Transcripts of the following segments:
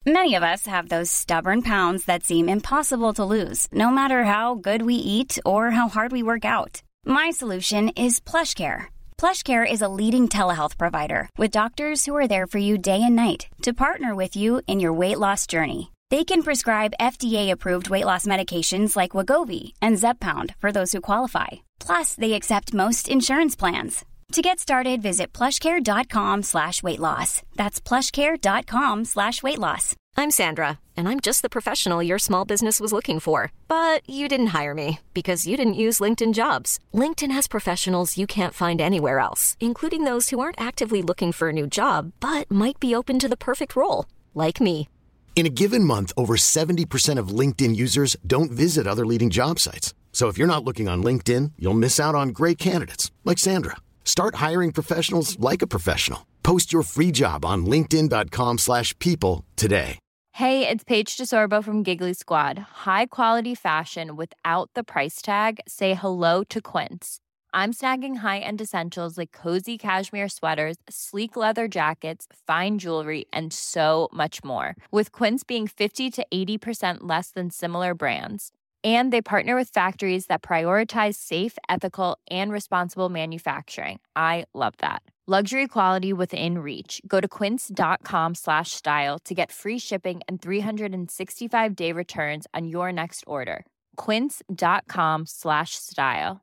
Many of us have those stubborn pounds that seem impossible to lose, no matter how good we eat or how hard we work out. My solution is PlushCare. PlushCare is a leading telehealth provider with doctors who are there for you day and night to partner with you in your weight loss journey. They can prescribe FDA-approved weight loss medications like Wegovy and Zepbound for those who qualify. Plus, they accept most insurance plans. To get started, visit plushcare.com/weightloss. That's plushcare.com/weightloss. I'm Sandra, and I'm just the professional your small business was looking for. But you didn't hire me because you didn't use LinkedIn Jobs. LinkedIn has professionals you can't find anywhere else, including those who aren't actively looking for a new job, but might be open to the perfect role, like me. In a given month, over 70% of LinkedIn users don't visit other leading job sites. So if you're not looking on LinkedIn, you'll miss out on great candidates, like Sandra. Start hiring professionals like a professional. Post your free job on linkedin.com/people today. Hey, it's Paige DeSorbo from Giggly Squad. High quality fashion without the price tag. Say hello to Quince. I'm snagging high-end essentials like cozy cashmere sweaters, sleek leather jackets, fine jewelry, and so much more. With Quince being 50 to 80% less than similar brands. And they partner with factories that prioritize safe, ethical, and responsible manufacturing. I love that. Luxury quality within reach. Go to quince.com/style to get free shipping and 365-day returns on your next order. Quince.com/style.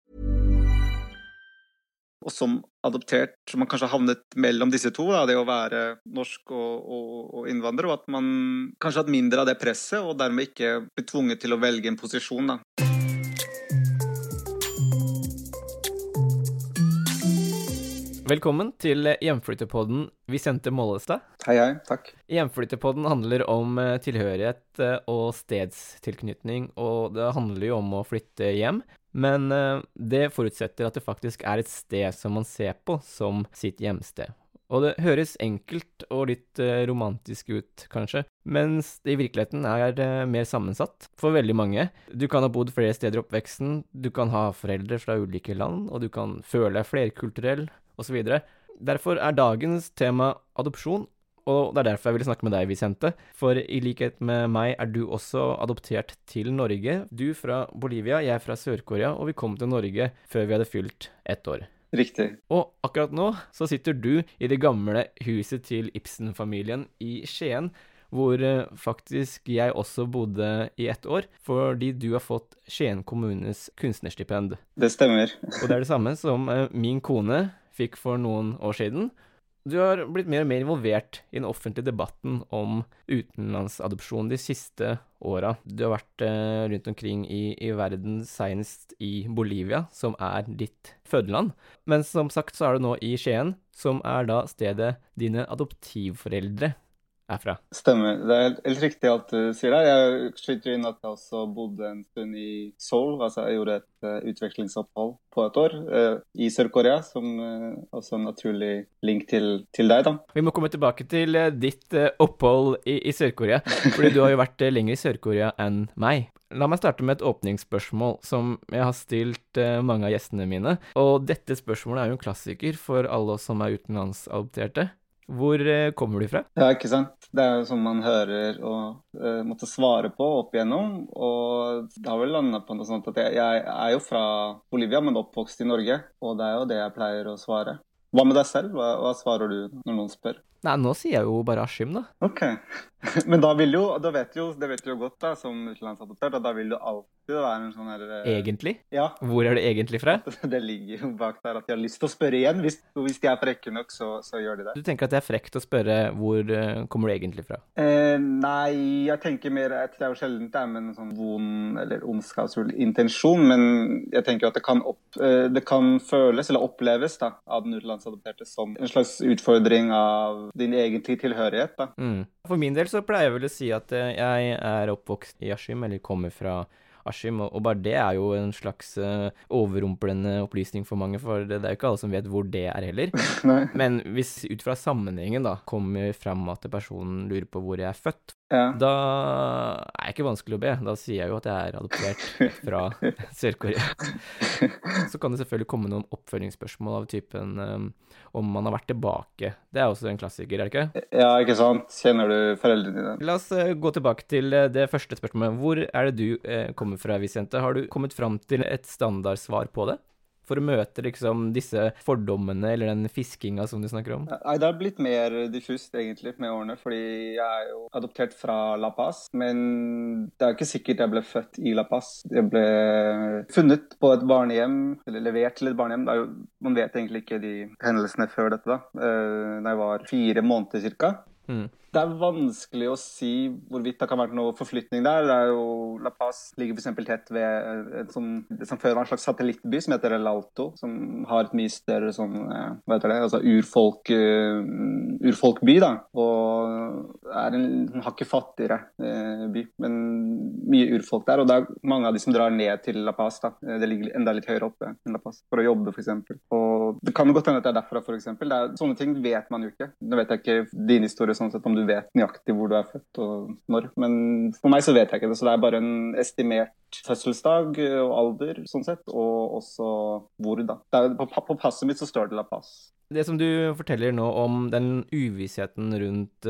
Og som adoptert, så man kanskje har havnet mellom disse to, da, det å være norsk og innvandrer, og at man kanskje har hatt mindre av det presset, og dermed ikke blir tvunget til å velge en posisjon, da. Velkommen til Hjemflyttepodden Vicente Mollestad. Hei, takk. Hjemflyttepodden handler om tilhørighet og stedstilknytning, og det handler jo om å flytte hjem. Men det forutsetter at det faktisk er et sted som man ser på som sitt hjemsted. Og det høres enkelt og litt romantisk ut, kanskje, mens det i virkeligheten er mer sammensatt for veldig mange. Du kan ha bodd flere steder i oppveksten, du kan ha foreldre fra ulike land, og du kan føle deg flerkulturell, og så videre. Derfor er dagens tema adopsjon, og det er derfor jeg ville snakke med deg, Vicente. For i likhet med meg er du også adoptert til Norge. Du fra Bolivia, jeg fra Sør-Korea, og vi kom til Norge før vi hadde fylt 1 år. Riktig. Og akkurat nå så sitter du i det gamle huset til Ibsen-familien i Skien, hvor faktisk jeg også bodde i 1 år, fordi du har fått Skien kommunes kunstnerstipend. Det stemmer. Og det er det samme som min kone fikk for noen år siden. Du har blitt mer og mer involvert i den offentlige debatten om utenlandsadopsjon de siste åra. Du har vært rundt omkring i verden, senest i Bolivia, som er ditt fødeland. Men som sagt så er du nå i Skien, som er da stedet dine adoptivforeldre er fra. Stemmer. Det er helt riktig alt du sier der. Jeg skyter inn at jeg også bodde en stund i Seoul. Altså jeg gjorde et utvekslingsopphold på 1 år i Sør-Korea, som også en naturlig link til deg da. Vi må komme tilbake til ditt opphold i Sør-Korea, fordi du har jo vært lenger i Sør-Korea enn meg. La meg starte med et åpningsspørsmål som jeg har stilt mange av gjestene mine. Og dette spørsmålet er jo en klassiker for alle oss som er utenlandsadopterte. Hvor kommer du fra? Ja, ikke sant? Det er jo som man hører og måtte svare på opp igjennom, og det har vel landet på noe sånt at jeg er jo fra Bolivia, men oppvokst i Norge, og det er jo det jeg pleier å svare. Hva med deg selv? Hva svarer du når noen spør? Nei, nå sier jeg jo bare Askim da. Ok, men det vet du jo godt da, som utenlandsadoptert, og da vil du alltid være en sånn her... Egentlig? Ja. Hvor er det egentlig fra? Det ligger jo bak der at jeg har lyst til å spørre igjen. Hvis de er frekke nok, så gjør de det. Du tenker at det er frekt å spørre hvor kommer du egentlig fra? Nei, jeg tenker mer, jeg tror jo sjelden det er med en sånn vond eller ondskapsfull intensjon, men jeg tenker at det kan føles eller oppleves da, av den utenlandsadopterte som en slags utfordring av din egentlige tilhørighet da. For min del så pleier jeg vel å si at jeg er oppvokst i Askim, eller kommer fra Askim, og bare det er jo en slags overrumplende opplysning for mange, for det er jo ikke alle som vet hvor det er heller. Men hvis ut fra sammenhengen da kommer frem at personen lurer på hvor jeg er født, da er det ikke vanskelig å be. Da sier jeg jo at jeg er adoptert fra Sør-Korea. Så kan det selvfølgelig komme noen oppfølgingsspørsmål av typen om man har vært tilbake. Det er også en klassiker, er det ikke? Ja, ikke sant? Kjenner du foreldrene dine? La oss gå tilbake til det første spørsmålet. Hvor er det du kommer fra, Vicente? Har du kommet fram til et standardsvar på det? For å møte liksom disse fordommene, eller den fiskinga som du snakker om? Nei, det har blitt mer diffust egentlig med årene, fordi jeg er jo adoptert fra La Paz, men det er ikke sikkert jeg ble født i La Paz. Jeg ble funnet på et barnehjem, eller levert til et barnehjem. Man vet egentlig ikke de hendelsene før dette da. Da jeg var 4 måneder cirka. Det er vanskelig å si hvorvidt det kan være noe forflytning der. Det er jo, La Paz ligger for eksempel tett ved det som før var en slags satellittby som heter El Alto, som har et mye større sånn, hva heter det, altså urfolkby da, og er en hakket fattigere by, men mye urfolk der, og det er mange av de som drar ned til La Paz da. Det ligger enda litt høyere oppe enn La Paz, for å jobbe for eksempel. Og det kan jo godt hende at det er derfra for eksempel. Sånne ting vet man jo ikke. Nå vet jeg ikke din historie sånn sett, om du vet nøyaktig hvor du er født og når, men for meg så vet jeg ikke det, så det er bare en estimert fødselsdag og alder, sånn sett, og også hvor da. På passet mitt så står det La Paz. Det som du forteller nå om den uvissheten rundt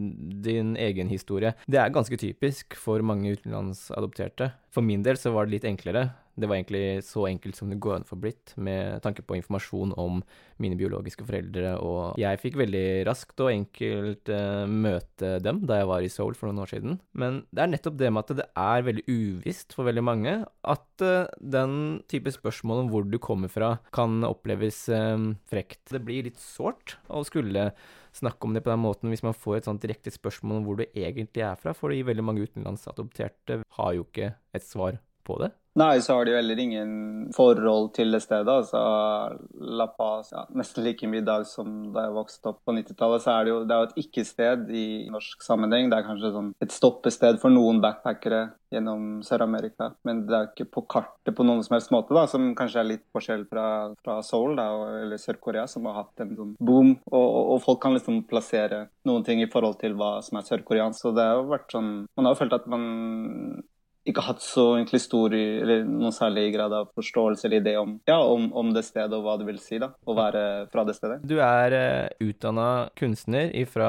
din egen historie, det er ganske typisk for mange utenlandsadopterte. For min del så var det litt enklere. Det var egentlig så enkelt som det går an for blitt, med tanke på informasjon om mine biologiske foreldre, og jeg fikk veldig raskt og enkelt møte dem da jeg var i Seoul for noen år siden. Men det er nettopp det med at det er veldig uvisst for veldig mange, at den type spørsmål om hvor du kommer fra kan oppleves frekt. Det blir litt sårt å skulle snakke om det på den måten hvis man får et sånt direkte spørsmål om hvor du egentlig er fra, fordi veldig mange utenlandsadopterte har jo ikke et svar på det. Nei, så har de jo heller ingen forhold til det stedet. Altså, La Paz, nesten like mye i dag som da jeg vokste opp på 90-tallet, så er det jo et ikke-sted i norsk sammenheng. Det er kanskje sånn et stoppested for noen backpackere gjennom Sør-Amerika, men det er ikke på kartet på noen som helst måte, da, som kanskje er litt forskjell fra Seoul da, eller Sør-Korea, som har hatt en sånn boom, og folk kan liksom plassere noen ting i forhold til hva som er sørkoreansk. Så det har jo vært sånn, man har jo følt at man ikke hatt så egentlig stor, eller noen særlig grad av forståelse eller idé om det stedet og hva det vil si da, å være fra det stedet. Du er utdannet kunstner fra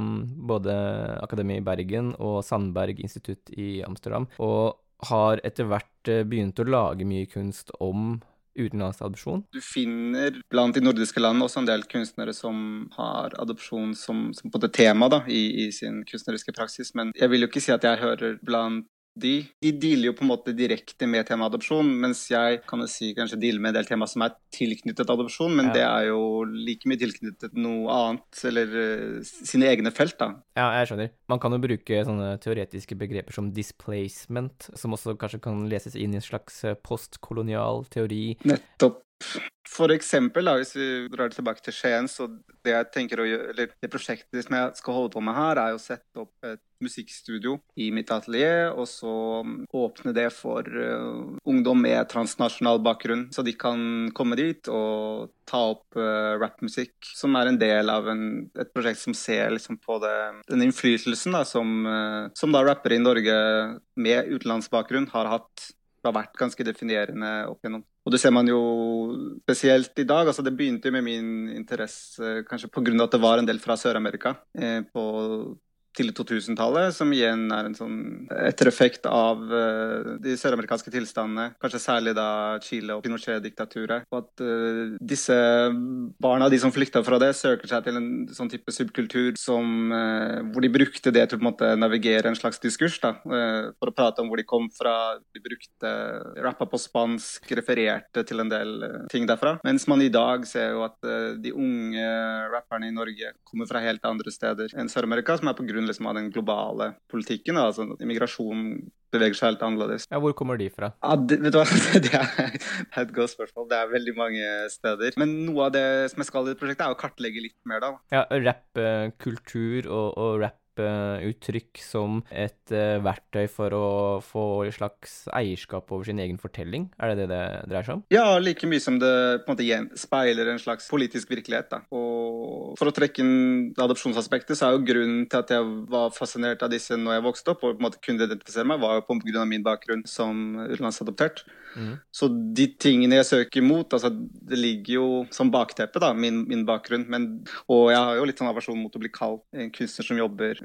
både Akademiet i Bergen og Sandberg Institutt i Amsterdam, og har etter hvert begynt å lage mye kunst om utenlandsadopsjon. Du finner blant de nordiske landene også en del kunstnere som har adopsjon som på det tema da, i sin kunstneriske praksis, men jeg vil jo ikke si at jeg hører blant de dealer jo på en måte direkte med tema adopsjon, mens jeg kan jo si kanskje dealer med en del tema som er tilknyttet adopsjon, men det er jo like mye tilknyttet noe annet, eller sine egne felt da. Ja, jeg skjønner. Man kan jo bruke sånne teoretiske begreper som displacement, som også kanskje kan leses inn i en slags postkolonial teori. Nettopp. For eksempel, da, hvis vi drar tilbake til Skien, så det jeg tenker å gjøre, eller det prosjektet som jeg skal holde på med her, er å sette opp et musikkstudio i mitt atelier, og så åpne det for ungdom med transnasjonal bakgrunn, så de kan komme dit og ta opp rapmusikk, som er en del av et prosjekt som ser liksom på den innflytelsen da, som da rappere i Norge med utenlandsbakgrunn har hatt. Det har vært ganske definerende opp igjennom. Og det ser man jo spesielt i dag. Altså det begynte med min interesse, kanskje på grunn av at det var en del fra Sør-Amerika på tidlig 2000-tallet, som igjen er en sånn ettereffekt av de søramerikanske tilstandene, kanskje særlig da Chile og Pinochet-diktaturet. Og at disse barna, de som flykta fra det, søker seg til en sånn type subkultur hvor de brukte det til å på en måte navigere en slags diskurs, da, for å prate om hvor de kom fra. De rappa på spansk, refererte til en del ting derfra. Mens man i dag ser jo at de unge rapperne i Norge kommer fra helt andre steder enn Sør-Amerika, som er på grunn liksom av den globale politikken, altså immigrasjon beveger seg helt annerledes. Ja, hvor kommer de fra? Ja, vet du hva? Det er et godt spørsmål. Det er veldig mange steder. Men noe av det som jeg skal i prosjektet er å kartlegge litt mer da. Ja, rappkultur og rap uttrykk som et verktøy for å få et slags eierskap over sin egen fortelling? Er det dreier seg om? Ja, like mye som det på en måte speiler en slags politisk virkelighet, da. Og for å trekke inn adopsjonsaspektet, så jo grunnen til at jeg var fascinert av disse når jeg vokste opp, og på en måte kunne identifisere meg, var jo på grunn av min bakgrunn som utenlandsadoptert. Så de tingene jeg søker mot, altså det ligger jo som bakteppe da, min bakgrunn, og jeg har jo litt sånn aversjon mot å bli kalt en kunstner som jobber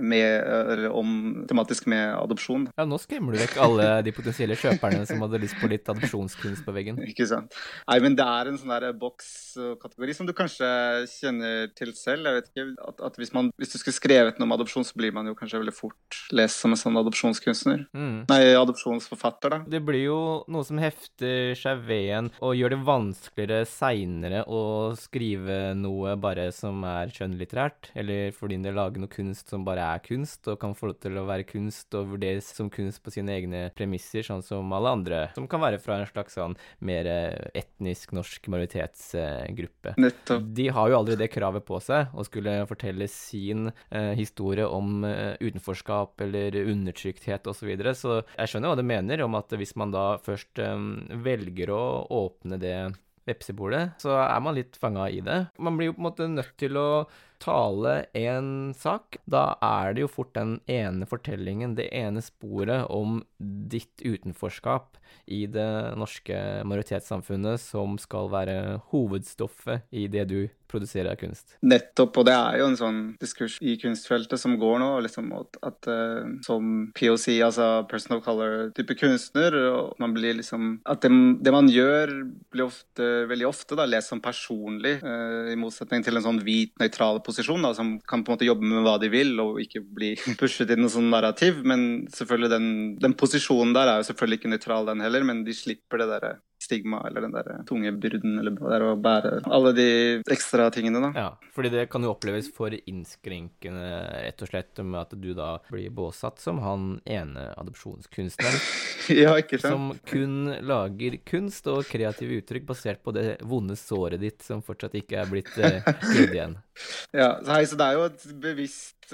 tematisk med adopsjon. Ja, nå skremmer du vekk alle de potensielle kjøperne som hadde lyst på litt adopsjonskunst på veggen. Ikke sant? Nei, men det en sånn der bokskategori som du kanskje kjenner til selv. Jeg vet ikke, at hvis du skulle skrevet noe om adopsjon, så blir man jo kanskje veldig fort lest som en sånn adopsjonskunstner. Nei, adopsjonsforfatter da. Det blir jo noe som hefter seg ved en og gjør det vanskeligere senere å skrive noe bare som skjønnlitterært, eller for din del lage noe kunst som bare kunst, og kan få lov til å være kunst og vurderes som kunst på sine egne premisser, sånn som alle andre, som kan være fra en slags sånn mer etnisk norsk majoritetsgruppe. Nettopp. De har jo aldri det kravet på seg å skulle fortelle sin historie om utenforskap eller undertrykthet og så videre, så jeg skjønner hva du mener om at hvis man da først velger å åpne det vepsebordet, så man litt fanget i det. Man blir jo på en måte nødt til å tale en sak. Da det jo fort den ene fortellingen, det ene sporet om ditt utenforskap i det norske majoritetssamfunnet som skal være hovedstoffet i det du produserer av kunst. Nettopp, og det jo en sånn diskurs i kunstfeltet som går nå, liksom at som POC, altså person of color type kunstner, og man blir liksom, at det man gjør blir veldig ofte da, lest som personlig, i motsetning til en sånn hvit, nøytral posisjon da, som kan på en måte jobbe med hva de vil, og ikke bli pushet i noen sånn narrativ, men selvfølgelig den posisjonen der jo selvfølgelig ikke nøytral den heller, men de slipper det der stigma, eller den der tunge byrden, eller hva det å bære alle de ekstra tingene da. Ja, fordi det kan jo oppleves for innskrenkende, rett og slett, med at du da blir båsatt som han ene adopsjonskunstneren. Ja, ikke sant? Som kun lager kunst og kreative uttrykk basert på det vonde såret ditt som fortsatt ikke blitt grodd igjen. Ja, så det jo et bevisst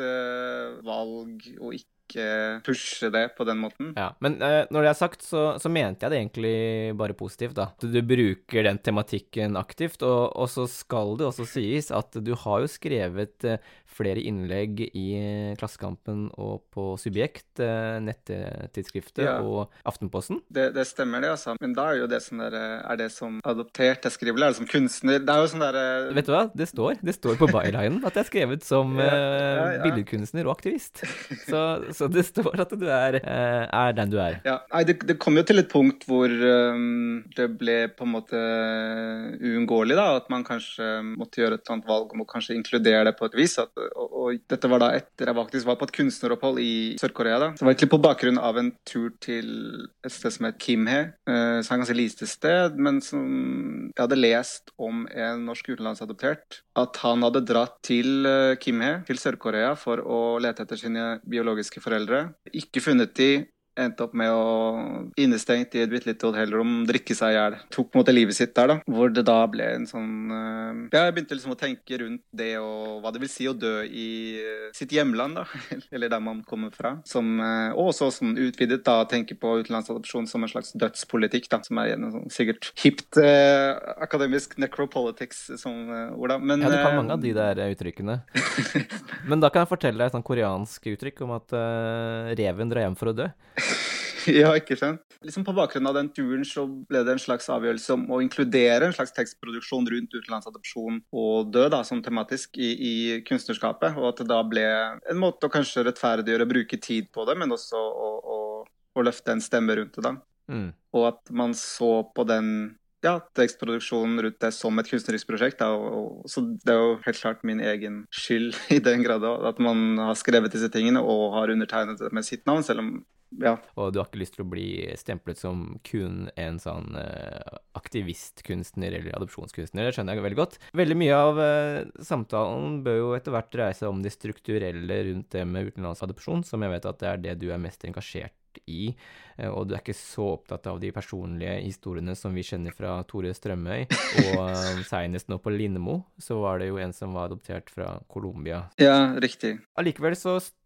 valg å ikke pushe det på den måten. Ja, men når det sagt, så mente jeg det egentlig bare positivt da. Du bruker den tematikken aktivt, og så skal det også sies at du har jo skrevet flere innlegg i Klassekampen og på Subjekt, nettidsskriftet og Aftenposten. Det stemmer det, altså. Men da jo det sånn der, det som adoptert jeg skriver, eller det som kunstner? Det jo sånn der... Vet du hva? Det står på bylinen at jeg har skrevet som billedkunstner og aktivist. Så det står at du den du Ja, nei, det kom jo til et punkt hvor det ble på en måte uunngåelig da, at man kanskje måtte gjøre et annet valg om å kanskje inkludere det på et vis. Og dette var da etter jeg faktisk var på et kunstneropphold i Sør-Korea da. Så det var egentlig på bakgrunn av en tur til et sted som het Kimhae, så ganske lite sted, men som jeg hadde lest om en norsk utenlandsadoptert, at han hadde dratt til Kimhae, til Sør-Korea, for å lete etter sine biologiske foreldre. Ikke funnet de, endte opp med å innestengt i et bittelite hotellrom, drikke seg ihjel. Tok på en måte livet sitt der da, hvor det da ble en sånn... Jeg begynte liksom å tenke rundt det og hva det vil si å dø i sitt hjemland da, eller der man kommer fra. Som også sånn utvidet da, tenke på utenlandsadopsjon som en slags dødspolitikk da, som igjen en sånn sikkert hipt akademisk necropolitics som ord da. Men, ja, du kan mange av de der uttrykkene. Men da kan jeg fortelle deg et sånn koreansk uttrykk om at reven drar hjem for å dø. Ja, ikke sant? Liksom på bakgrunn av den turen så ble det en slags avgjørelse om å inkludere en slags tekstproduksjon rundt utenlandsadopsjon og død da, som tematisk i kunstnerskapet, og at det da ble en måte å kanskje rettferdiggjøre, bruke tid på det, men også å løfte en stemme rundt det da. Og at man så på den tekstproduksjonen rundt det som et kunstnerisk prosjekt da, så det jo helt klart min egen skyld i den grad at man har skrevet disse tingene og har undertegnet det med sitt navn, selv om Og du har ikke lyst til å bli stemplet som kun en sånn aktivistkunstner eller adopsjonskunstner, det skjønner jeg veldig godt. Veldig mye av samtalen bør jo etter hvert dreie seg om det strukturelle rundt det med utenlandsadopsjon, som jeg vet at det det du mest engasjert i, og du ikke så opptatt av de personlige historiene som vi kjenner fra Tore Strømøy, og senest nå på Lindmo, så var det jo en som var adoptert fra Colombia. Ja, riktig. Allikevel så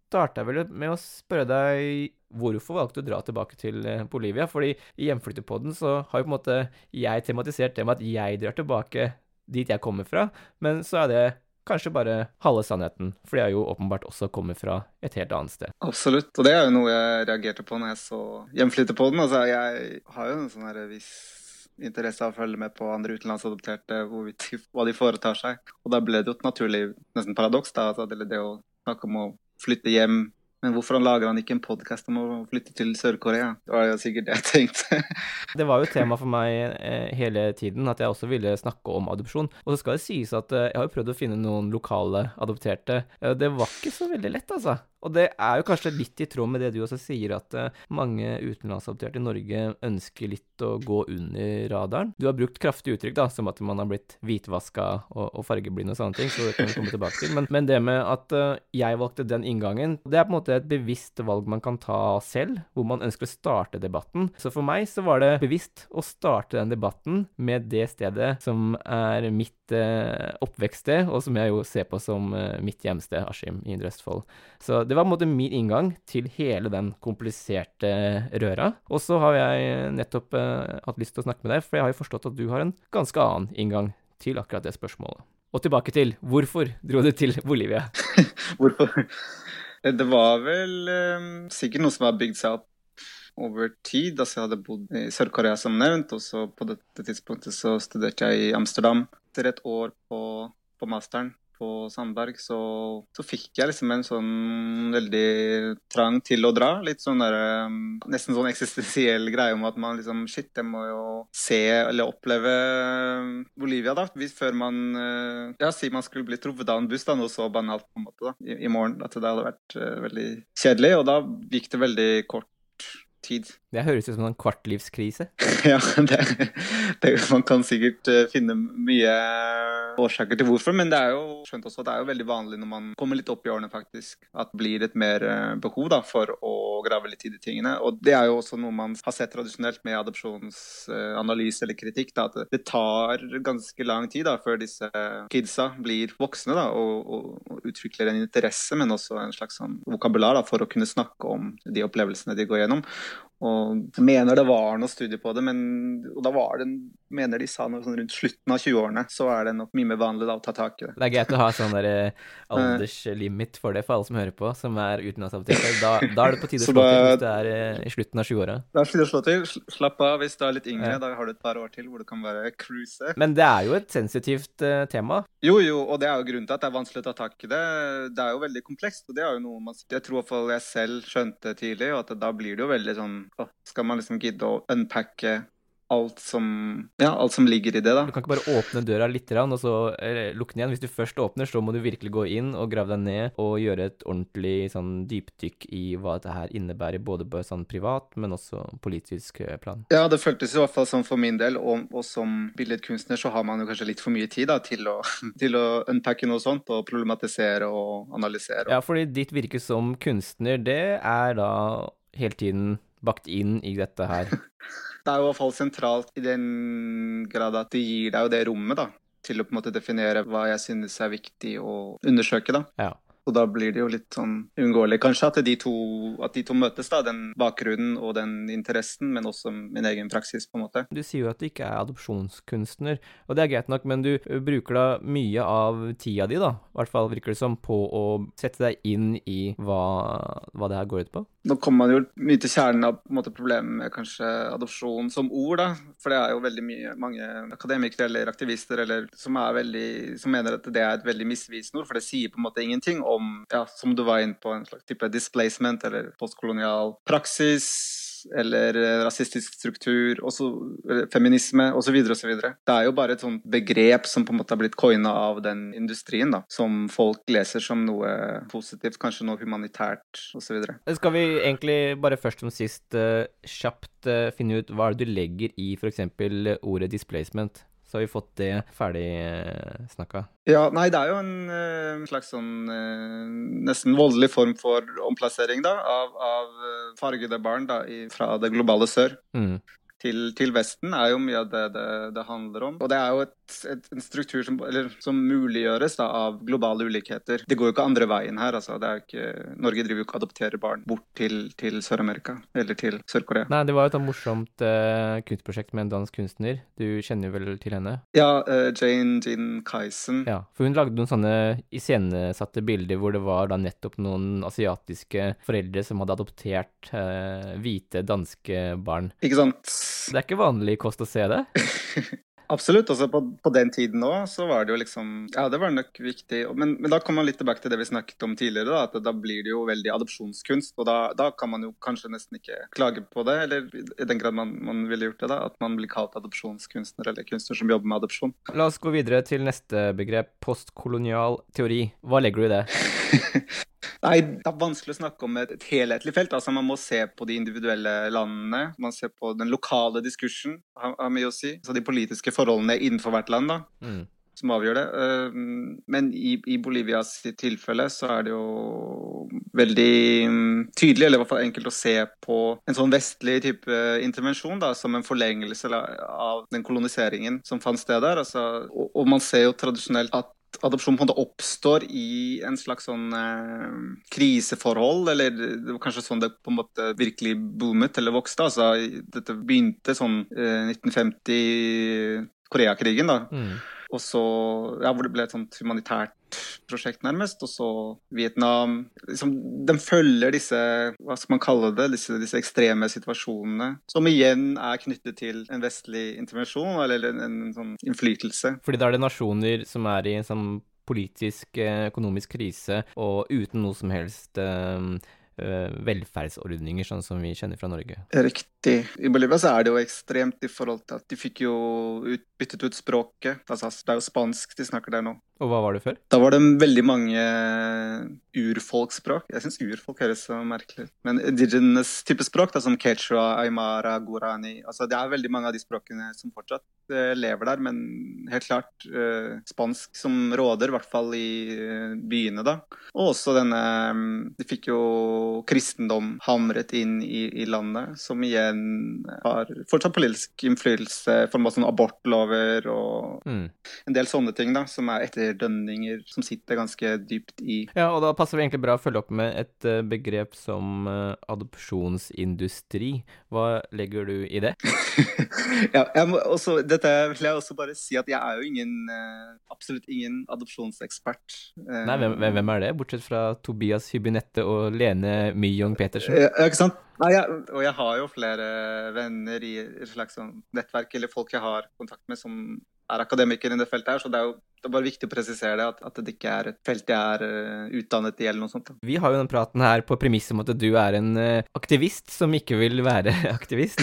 startet vel med å spørre deg hvorfor valgte du å dra tilbake til Bolivia, fordi i Hjemflyttepodden så har jo på en måte jeg tematisert det med at jeg drar tilbake dit jeg kommer fra, men så er det kanskje bare halve sannheten, for jeg jo åpenbart også kommer fra et helt annet sted. Absolutt, og det er jo noe jeg reagerte på når jeg så Hjemflyttepodden. Altså, jeg har jo en sånn her viss interesse av å følge med på andre utenlandsadopterte, hva de foretar seg. Og da ble det jo et naturlig, nesten paradoks da, altså, det å snakke om å flytte hjem. Men hvorfor lager han ikke en podcast om å flytte til Sør-Korea? Det var jo sikkert det jeg tenkte. Det var jo et tema for meg hele tiden, at jeg også ville snakke om adopsjon. Og så skal det sies at jeg har jo prøvd å finne noen lokale adopterte. Det var ikke så veldig lett, altså. Og det er jo kanskje litt i tråd med det du også sier, at mange utenlandsadopterte i Norge ønsker litt å gå under radaren. Du har brukt kraftige uttrykk da, som at man har blitt hvitvasket og fargeblind og sånne ting, så det kan vi komme tilbake til. Men det med at jeg valgte den inngangen, det er på en måte et bevisst valg man kan ta selv, hvor man ønsker å starte debatten. Så for meg så var det bevisst å starte den debatten med det stedet som er mitt oppvekststed, og som jeg jo ser på som mitt hjemsted, Askim i Indre Østfold. Så det var på en måte min inngang til hele den kompliserte røra. Og så har jeg nettopp hatt lyst til å snakke med deg, for jeg har jo forstått at du har en ganske annen inngang til akkurat det spørsmålet. Og tilbake til, hvorfor dro du til Bolivia? Hvorfor? Det var vel sikkert noe som har bygd seg opp over tid. Altså, jeg hadde bodd i Sør-Korea som nevnt, og så på dette tidspunktet så studerte jeg i Amsterdam. Etter et år på masteren på Sandberg, så fikk jeg liksom en sånn veldig trang til å dra. Litt sånn der, nesten sånn eksistensiell greie om at man liksom, shit, jeg må jo se eller oppleve Bolivia da, før man, si man skulle bli truffet av en buss da, noe så banalt på en måte da, i morgen, at det hadde vært veldig kjedelig, og da gikk det veldig kort tid. Det høres ut som en kvartlivskrise. Ja, man kan sikkert finne mye årsaker til hvorfor, men det er jo skjønt også at det er jo veldig vanlig når man kommer litt opp i årene faktisk, at det blir et mer behov da, for å grave litt i de tingene. Og det er jo også noe man har sett tradisjonelt med adopsjonsanalyse eller kritikk, da, at det tar ganske lang tid da, før disse kidsa blir voksne da, og utvikler en interesse, men også en slags sånn vokabular da, for å kunne snakke om de opplevelsene de går gjennom. Og jeg mener det var noe studie på det, og da var det, mener de sa noe sånn rundt slutten av 20-årene, så er det nok mye mer vanlig da å ta tak i det. Det er greit å ha sånn der alderslimit for det, for alle som hører på, som er utenlandsadopterte. Da er det på tide å slå til hvis det er i slutten av 20-åra. Da er det å slå til. Slapp av hvis du er litt yngre, da har du et par år til hvor du kan bare cruise. Men det er jo et sensitivt tema. Jo, og det er jo grunnen til at det er vanskelig å ta tak i det. Det er jo veldig komplekst, og det er jo noe jeg tror i hvert fall jeg selv skjønte tidlig, og at da blir det jo veldig sånn, skal man liksom gidde å unpacke alt som ligger i det da. Du kan ikke bare åpne døra litt og så lukke den igjen. Hvis du først åpner, så må du virkelig gå inn og grave deg ned og gjøre et ordentlig sånn dypdykk i hva dette her innebærer, både på sånn privat, men også politisk plan. Ja, det føltes i hvert fall som for min del, og som billedkunstner så har man jo kanskje litt for mye tid da, til å unpacke noe sånt, og problematisere og analysere. Ja, fordi ditt virke som kunstner, det er da hele tiden bakt inn i dette her. Det er jo i hvert fall sentralt i den grad at det gir deg jo det rommet da, til å på en måte definere hva jeg synes er viktig å undersøke da. Ja. Og da blir det jo litt sånn uunngåelig kanskje at de to møtes da, den bakgrunnen og den interessen, men også min egen praksis på en måte. Du sier jo at du ikke er adopsjonskunstner, og det er greit nok, men du bruker da mye av tida di da, i hvert fall virker det som, på å sette deg inn i hva det her går ut på. Nå kommer man jo mye til kjernen av på en måte, problemet med kanskje adopsjon som ord da, for det er jo veldig mange akademikere eller aktivister som mener at det er et veldig misvisende ord, for det sier på en måte ingenting om, som du var inne på, en slags type displacement eller postkolonial praksis, eller rasistisk struktur, også feminisme, og så videre og så videre. Det er jo bare et sånt begrep som på en måte har blitt coinet av den industrien da, som folk leser som noe positivt, kanskje noe humanitært, og så videre. Skal vi egentlig bare først som sist kjapt finne ut hva du legger i for eksempel ordet displacement? Så har vi fått det ferdig snakket. Ja, nei, det er jo en slags sånn nesten voldelig form for omplassering da, av fargede barn da, fra det globale sør. til Vesten er jo mye av det handler om. Og det er jo en struktur som muliggjøres da, av globale ulikheter. Det går jo ikke andre veien her. Altså. Det er jo ikke, Norge driver jo ikke og adopterer barn bort til Sør-Amerika eller til Sør-Korea. Nei, det var jo et morsomt kunstprosjekt med en dansk kunstner. Du kjenner vel til henne? Ja, Jane Kaisen. Ja, for hun lagde noen sånne iscenesatte bilder hvor det var da nettopp noen asiatiske foreldre som hadde adoptert hvite danske barn. Ikke sant? Det er ikke vanlig kost å se det. Absolutt, altså på den tiden også, så var det jo liksom, ja, det var nok viktig, men da kommer man litt tilbake til det vi snakket om tidligere, da, at da blir det jo veldig adopsjonskunst, og da kan man jo kanskje nesten ikke klage på det, eller i den grad man ville gjort det da, at man blir kalt adopsjonskunstner, eller kunstner som jobber med adopsjon. La oss gå videre til neste begrep, postkolonial teori. Hva legger du i det? Nei, det er vanskelig å snakke om et helhetlig felt. Altså, man må se på de individuelle landene. Man ser på den lokale diskursen, har mye å si. Så de politiske forholdene innenfor hvert land, da, som avgjør det. Men i Bolivias tilfelle så er det jo veldig tydelig, eller i hvert fall enkelt å se på en sånn vestlig type intervensjon, da, som en forlengelse av den koloniseringen som fant sted der. Altså, og man ser jo tradisjonelt at adopsjon på en måte oppstår i en slags sånn kriseforhold, eller det var kanskje sånn det på en måte virkelig boomet eller vokste. Altså, dette begynte sånn 1950, Koreakrigen da. Og så, ja, hvor det ble et sånt humanitært prosjekt nærmest, og så Vietnam. Liksom, den følger disse, hva skal man kalle det, disse ekstreme situasjonene, som igjen er knyttet til en vestlig intervensjon, eller en sånn innflytelse. Fordi da er det nasjoner som er i en sånn politisk, økonomisk krise, og uten noe som helst velferdsordninger, sånn som vi kjenner fra Norge. Riktig. I Bolivia så er det jo ekstremt i forhold til at de fikk jo byttet ut språket. Altså, det er jo spansk de snakker der nå. Og hva var det før? Da var det veldig mange urfolksspråk. Jeg synes urfolk høres så merkelig ut. Men indigenous type språk, da, som Quechua, Aymara, Guarani. Altså, det er veldig mange av de språkene som fortsatt lever der, men helt klart spansk som råder, i hvert fall i byene da. Og også denne, de fikk jo kristendom hamret inn i landet, som igjen har fortsatt politisk innflytelse for masse sånne abortlover og en del sånne ting da, som er etterdønninger som sitter ganske dypt i. Ja, og da passer det egentlig bra å følge opp med et begrep som adopsjonsindustri. Hva legger du i det? Ja, dette vil jeg også bare si at jeg er jo absolutt ingen adopsjonsekspert. Nei, hvem er det? Bortsett fra Tobias Hybinette og Lene Myong Petersen. Ja, ikke sant? Nei, og jeg har jo flere venner i et slags sånn nettverk, eller folk jeg har kontakt med som er akademikere i det feltet her, så det er bare viktig å presisere det, at det ikke er et felt jeg er utdannet i eller noe sånt. Vi har jo den praten her på premiss om at du er en aktivist som ikke vil være aktivist.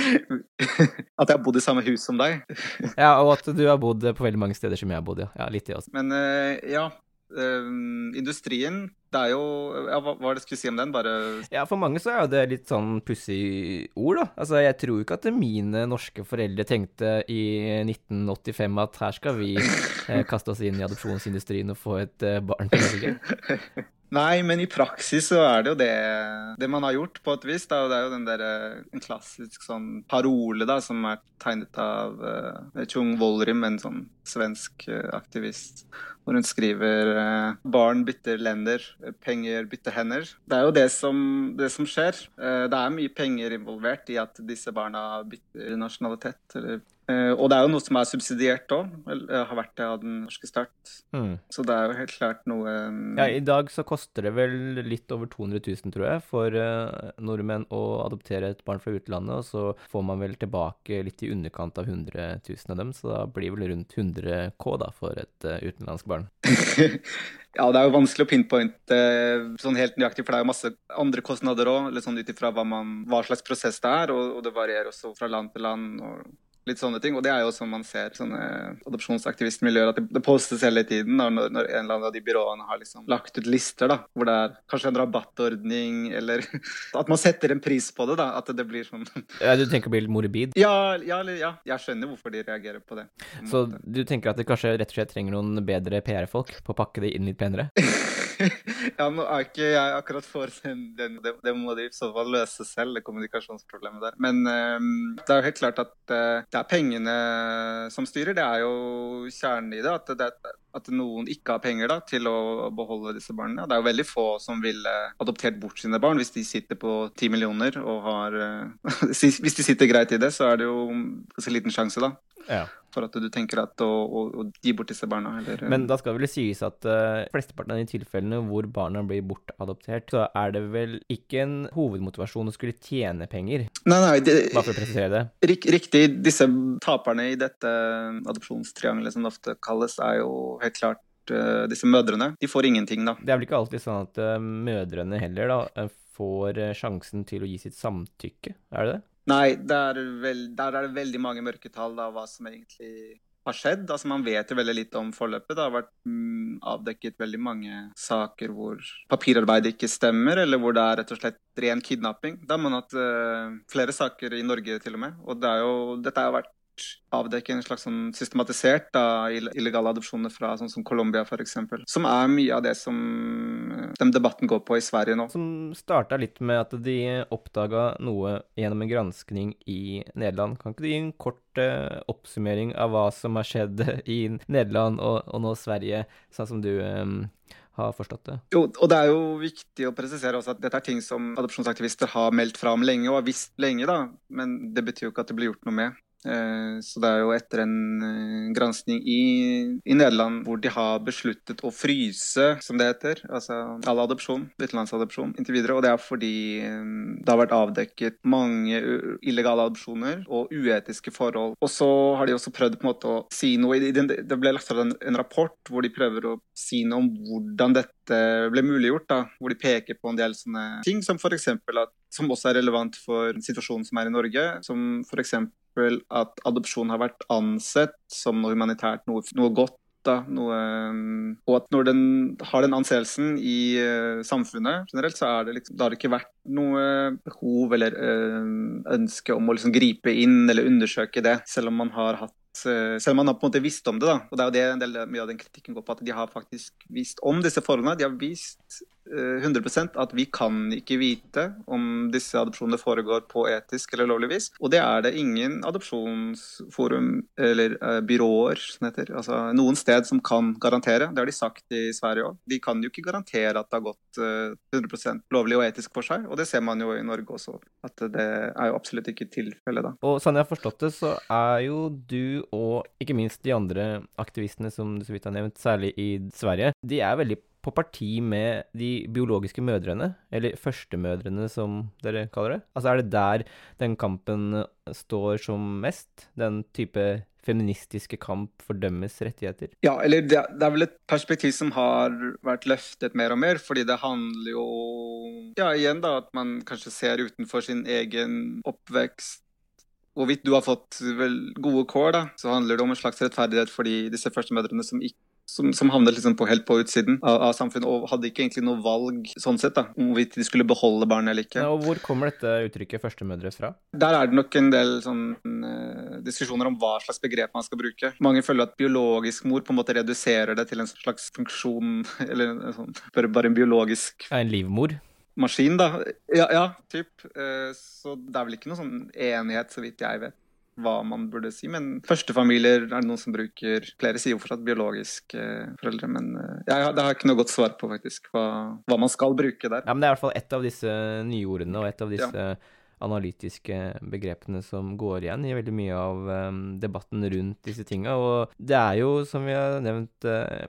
At jeg har bodd i samme hus som deg. Ja, og at du har bodd på veldig mange steder som jeg har bodd, ja. Ja, litt i oss. Men ja, industrien, det er jo, ja, hva var det jeg skulle si om den? Bare... Ja, for mange så er jo det litt sånn pussig ord da. Altså, jeg tror ikke at mine norske foreldre tenkte i 1985 at her skal vi kaste oss inn i adopsjonsindustrien og få et barn til Norge. Nei, men i praksis så er det jo det man har gjort på et vis. Da. Det er jo den der, en klassisk sånn parole da, som er tegnet av Chung Wollrim, en sånn svensk aktivist, hvor hun skriver barn bytter lender, penger bytter hender. Det er jo det som skjer. Det er mye penger involvert i at disse barna bytter nasjonalitet, og det er jo noe som er subsidiert også, har vært det av den norske start. Så det er jo helt klart noe... Ja, i dag så koster det vel litt over 200 000, tror jeg, for nordmenn å adoptere et barn fra utlandet, og så får man vel tilbake litt i underkant av 100 000 av dem, så da blir det vel rundt 100 K da, for et utenlandsk barn. Ja, det er jo vanskelig å pinpointe sånn helt nøyaktig, for det er jo masse andre kostnader også, litt sånn utifra hva slags prosess det er, og det varierer også fra land til land, og litt sånne ting, og det er jo som man ser sånne adopsjonsaktivistmiljøer, at det postes hele tiden når en eller annen av de byråene har liksom lagt ut lister da, hvor det er kanskje en rabattordning, eller at man setter en pris på det da, at det blir sånn... Ja, du tenker å bli litt morbid? Ja, jeg skjønner hvorfor de reagerer på det. Så du tenker at det kanskje rett og slett trenger noen bedre PR-folk på å pakke det inn litt penere? Ja, nå er ikke jeg akkurat for det må de i så fall løse selv, det kommunikasjonsproblemet der. Men det er jo helt klart at det er pengene som styrer, det er jo kjernen i det, at noen ikke har penger da, til å beholde disse barna. Det er jo veldig få som ville adoptert bort sine barn hvis de sitter på 10 millioner og har hvis de sitter greit i det, så er det jo ganske liten sjanse da. Ja. For at du tenker at å gi bort disse barna. Eller, Men da skal det vel sies at flesteparten av de tilfellene hvor barna blir bortadoptert, så er det vel ikke en hovedmotivasjon å skulle tjene penger? Nei, bare for å presisere det. Riktig. Disse taperne i dette adopsjonstriangelet, som det ofte kalles, er jo helt klart disse mødrene. De får ingenting da. Det er vel ikke alltid sånn at mødrene heller da får sjansen til å gi sitt samtykke, er det det? Nei, der er det veldig mange mørketall av hva som egentlig har skjedd. Altså, man vet jo veldig litt om forløpet. Det har vært avdekket veldig mange saker hvor papirarbeidet ikke stemmer, eller hvor det er rett og slett ren kidnapping. Da har man hatt flere saker i Norge til og med, og dette har vært avdekke en slags sånn systematisert da, illegale adopsjoner fra sånn som Colombia for eksempel, som er mye av det som den debatten går på i Sverige nå. Som startet litt med at de oppdaget noe gjennom en granskning i Nederland. Kan ikke du gi en kort oppsummering av hva som har skjedd i Nederland og nå Sverige, sånn som du har forstått det? Jo, og det er jo viktig å presisere også at dette er ting som adopsjonsaktivister har meldt fra om lenge og har visst lenge da, men det betyr jo ikke at det blir gjort noe med. Så det er jo etter en granskning i Nederland hvor de har besluttet å fryse, som det heter, altså all adopsjon, utenlandsadopsjon, inntil videre, og det er fordi det har vært avdekket mange illegale adopsjoner og uetiske forhold. Og så har de også prøvd på en måte å si noe, det ble lagt frem en rapport hvor de prøver å si noe om hvordan dette ble muliggjort da, hvor de peker på en del sånne ting, som for eksempel som også er relevant for situasjonen som er i Norge, som for eksempel at adopsjon har vært ansett som noe humanitært, noe godt, da, og at når den har den anseelsen i samfunnet generelt, så er det liksom, da har det ikke vært noe behov eller ønske om å liksom gripe inn eller undersøke det, selv om man har på en måte visst om det da, og det er jo det mye av den kritikken går på, at de har faktisk visst om disse forholdene, de har vist 100% at vi kan ikke vite om disse adopsjonene foregår på etisk eller lovlig vis, og det er det ingen adopsjonsforum eller byråer, som heter, altså noen sted som kan garantere. Det har de sagt i Sverige også. De kan jo ikke garantere at det har gått 100% lovlig og etisk for seg, og det ser man jo i Norge også, at det er jo absolutt ikke tilfellet da. Og sånn jeg har forstått det, så er jo du og ikke minst de andre aktivistene som du så vidt har nevnt, særlig i Sverige, de er veldig på parti med de biologiske mødrene, eller førstemødrene som dere kaller det? Altså er det der den kampen står som mest? Den type feministiske kamp for dømmes rettigheter? Ja, eller det er vel et perspektiv som har vært løftet mer og mer, fordi det handler jo, ja igjen da, at man kanskje ser utenfor sin egen oppvekst. Hvorvidt du har fått vel gode kår da, så handler det om en slags rettferdighet for disse førstemødrene som havnet liksom helt på utsiden av samfunnet, og hadde ikke egentlig noe valg sånn sett da, om hvorvidt de skulle beholde barnet eller ikke. Ja, og hvor kommer dette uttrykket førstemødre fra? Der er det nok en del diskusjoner om hva slags begrep man skal bruke. Mange føler at biologisk mor på en måte reduserer det til en slags funksjon, eller bare en biologisk... Ja, en livmor? Maskin da, ja, typ. Så det er vel ikke noe sånn enighet, så vidt jeg vet hva man burde si, men førstefamilier er det noen som bruker, flere sier jo fortsatt biologiske foreldre, men det har jeg ikke noe godt svar på faktisk, hva man skal bruke der. Ja, men det er i hvert fall et av disse nyordene, og et av disse analytiske begrepene som går igjen i veldig mye av debatten rundt disse tingene, og det er jo, som vi har nevnt,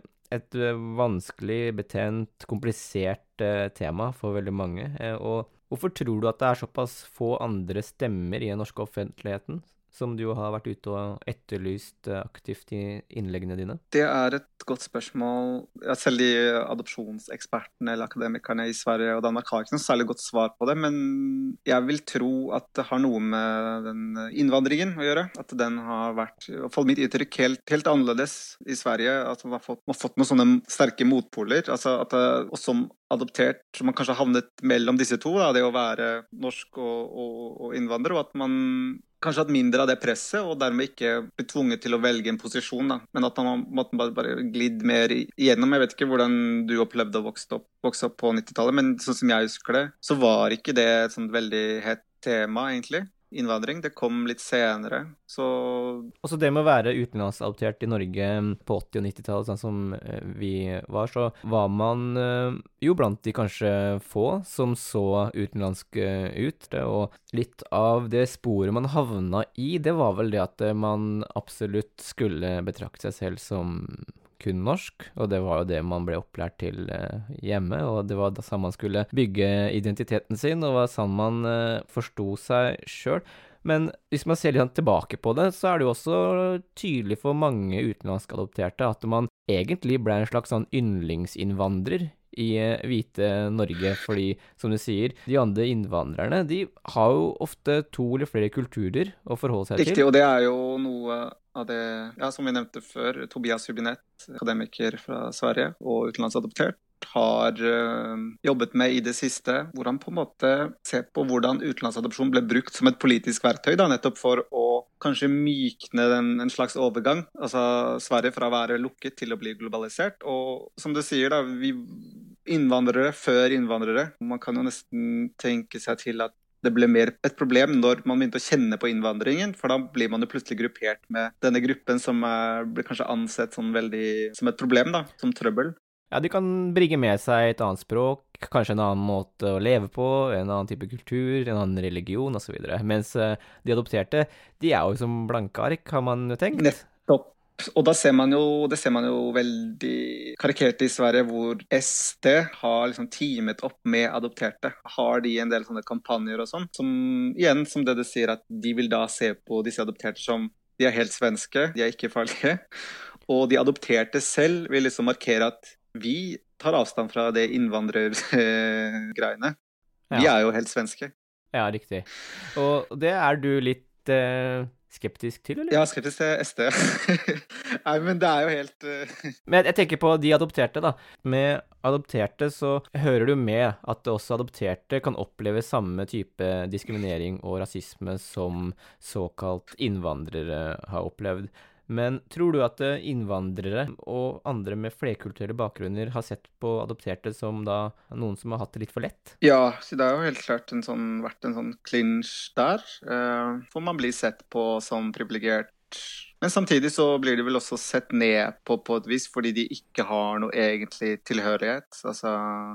et vanskelig, betent, komplisert tema for veldig mange, og hvorfor tror du at det er såpass få andre stemmer i den norske offentligheten, som du har vært ute og etterlyst aktivt i innleggene dine? Det er et godt spørsmål. Selv de adopsjonsekspertene eller akademikerne i Sverige og Danmark har ikke noe særlig godt svar på det, men jeg vil tro at det har noe med den innvandringen å gjøre. At den har vært, i hvert fall mitt inntrykk, helt annerledes i Sverige. At man har fått noen sånne sterke motpoler. Altså at og som adoptert, så man kanskje har havnet mellom disse to, da, det å være norsk og innvandrer, og at man kanskje hatt mindre av det presset, og dermed ikke blitt tvunget til å velge en posisjon, da. Men at man måtte bare glidd mer igjennom. Jeg vet ikke hvordan du opplevde å vokse opp på 90-tallet, men sånn som jeg husker det, så var ikke det et sånt veldig hett tema, egentlig. Innvandring, det kom litt senere, så... Også det med å være utenlandsadoptert i Norge på 80- og 90-tallet, sånn som vi var, så var man jo blant de kanskje få som så utenlandske ut, og litt av det sporet man havna i, det var vel det at man absolutt skulle betrakte seg selv som kun norsk, og det var jo det man ble opplært til hjemme, og det var da sånn man skulle bygge identiteten sin, og var sånn man forsto seg selv. Men hvis man ser litt tilbake på det, så er det jo også tydelig for mange utenlandskadopterte at man egentlig ble en slags sånn yndlingsinnvandrer i hvite Norge, fordi, som du sier, de andre innvandrerne, de har jo ofte 2 eller flere kulturer å forholde seg til. Riktig, og det er jo noe av det, ja, som vi nevnte før, Tobias Hübinette, akademiker fra Sverige og utenlandsadoptert, har jobbet med i det siste, hvor han på en måte ser på hvordan utenlandsadopsjon ble brukt som et politisk verktøy, da, nettopp for å kanskje mykne en slags overgang, altså Sverige fra å være lukket til å bli globalisert, og som du sier da, vi innvandrere før innvandrere, man kan jo nesten tenke seg til at det ble mer et problem når man begynte å kjenne på innvandringen, for da blir man jo plutselig gruppert med denne gruppen som blir kanskje ansett sånn veldig som et problem da, som trøbbel. Ja, de kan bringe med seg et annet språk, kanskje en annen måte å leve på, en annen type kultur, en annen religion og så videre. Mens de adopterte, de er jo som blanke ark, har man jo tenkt. Nettopp. Og det ser man jo veldig karikert i Sverige, hvor SD har liksom teamet opp med adopterte. Har de en del sånne kampanjer og sånn, som igjen, som det sier, at de vil da se på disse adopterte som de er helt svenske, de er ikke farlige. Og de adopterte selv vil liksom markere at vi tar avstand fra det innvandrergreiene. Vi er jo helt svenske. Ja, riktig. Og det er du litt skeptisk til, eller? Ja, skeptisk til SD. Nei, men det er jo helt... Men jeg tenker på de adopterte da. Med adopterte så hører du med at også adopterte kan oppleve samme type diskriminering og rasisme som såkalt innvandrere har opplevd. Men tror du at innvandrere og andre med flerkulturelle bakgrunner har sett på adopterte som da noen som har hatt det litt for lett? Ja, så det har jo helt klart vært en sånn clinch der. For man blir sett på som privilegert. Men samtidig så blir de vel også sett ned på et vis, fordi de ikke har noe egentlig tilhørighet. Altså...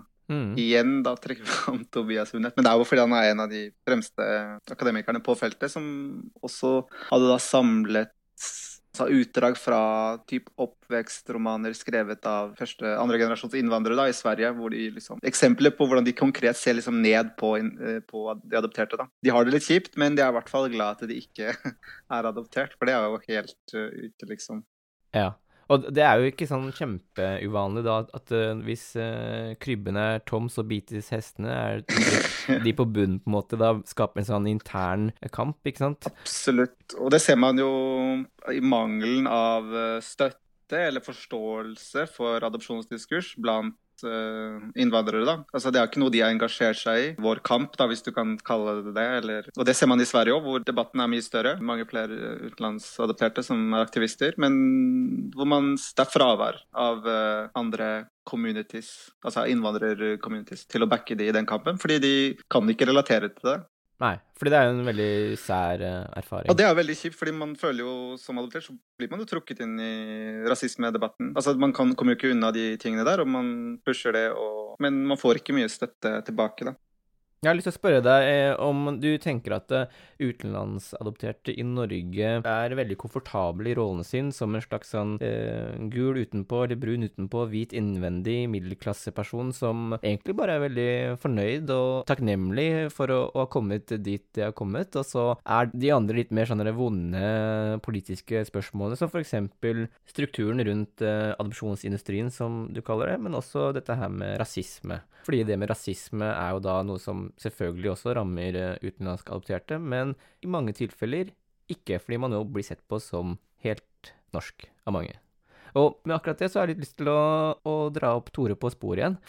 Igjen da trekker vi fram Tobias Hübinette, men det er jo fordi han er en av de fremste akademikerne på feltet, som også hadde da samlet utdrag fra typ oppvekstromaner skrevet av andre generasjons innvandrere da, i Sverige, hvor de liksom, eksempler på hvordan de konkret ser liksom ned på de adopterte da. De har det litt kjipt, men de er i hvert fall glad at de ikke er adoptert, for det er jo helt ute liksom. Ja. Og det er jo ikke sånn kjempeuvanlig da, at hvis krybben er tom, så bites hestene. Er de på bunnen på en måte da skaper en sånn intern kamp, ikke sant? Absolutt. Og det ser man jo i mangelen av støtte eller forståelse for adopsjonsdiskurs blant innvandrere da. Altså det er ikke noe de har engasjert seg i. Vår kamp da, hvis du kan kalle det det. Og det ser man i Sverige også, hvor debatten er mye større. Mange flere utenlandsadopterte som er aktivister, men hvor det er fravær av andre communities, altså innvandrercommunities, til å backe de i den kampen, fordi de kan ikke relatere til det. Nei, fordi det er jo en veldig sær erfaring. Og det er veldig kjipt, fordi man føler jo som adoptert, så blir man jo trukket inn i rasisme-debatten. Altså man kommer jo ikke unna de tingene der, og man pusher det, men man får ikke mye støtte tilbake da. Jeg har lyst til å spørre deg om du tenker at utenlandsadopterte i Norge er veldig komfortable i rollen sin som en slags sånn gul utenpå eller brun utenpå, hvit innvendig middelklasseperson som egentlig bare er veldig fornøyd og takknemlig for å ha kommet dit de har kommet, og så er de andre litt mer sånne vonde politiske spørsmålene, som for eksempel strukturen rundt adopsjonsindustrien, som du kaller det, men også dette her med rasisme. Fordi det med rasisme er jo da noe som selvfølgelig også rammer utenlandsk adopterte, men i mange tilfeller ikke, fordi man jo blir sett på som helt norsk av mange. Og med akkurat det så har jeg litt lyst til å dra opp Tore på sporet igjen, fordi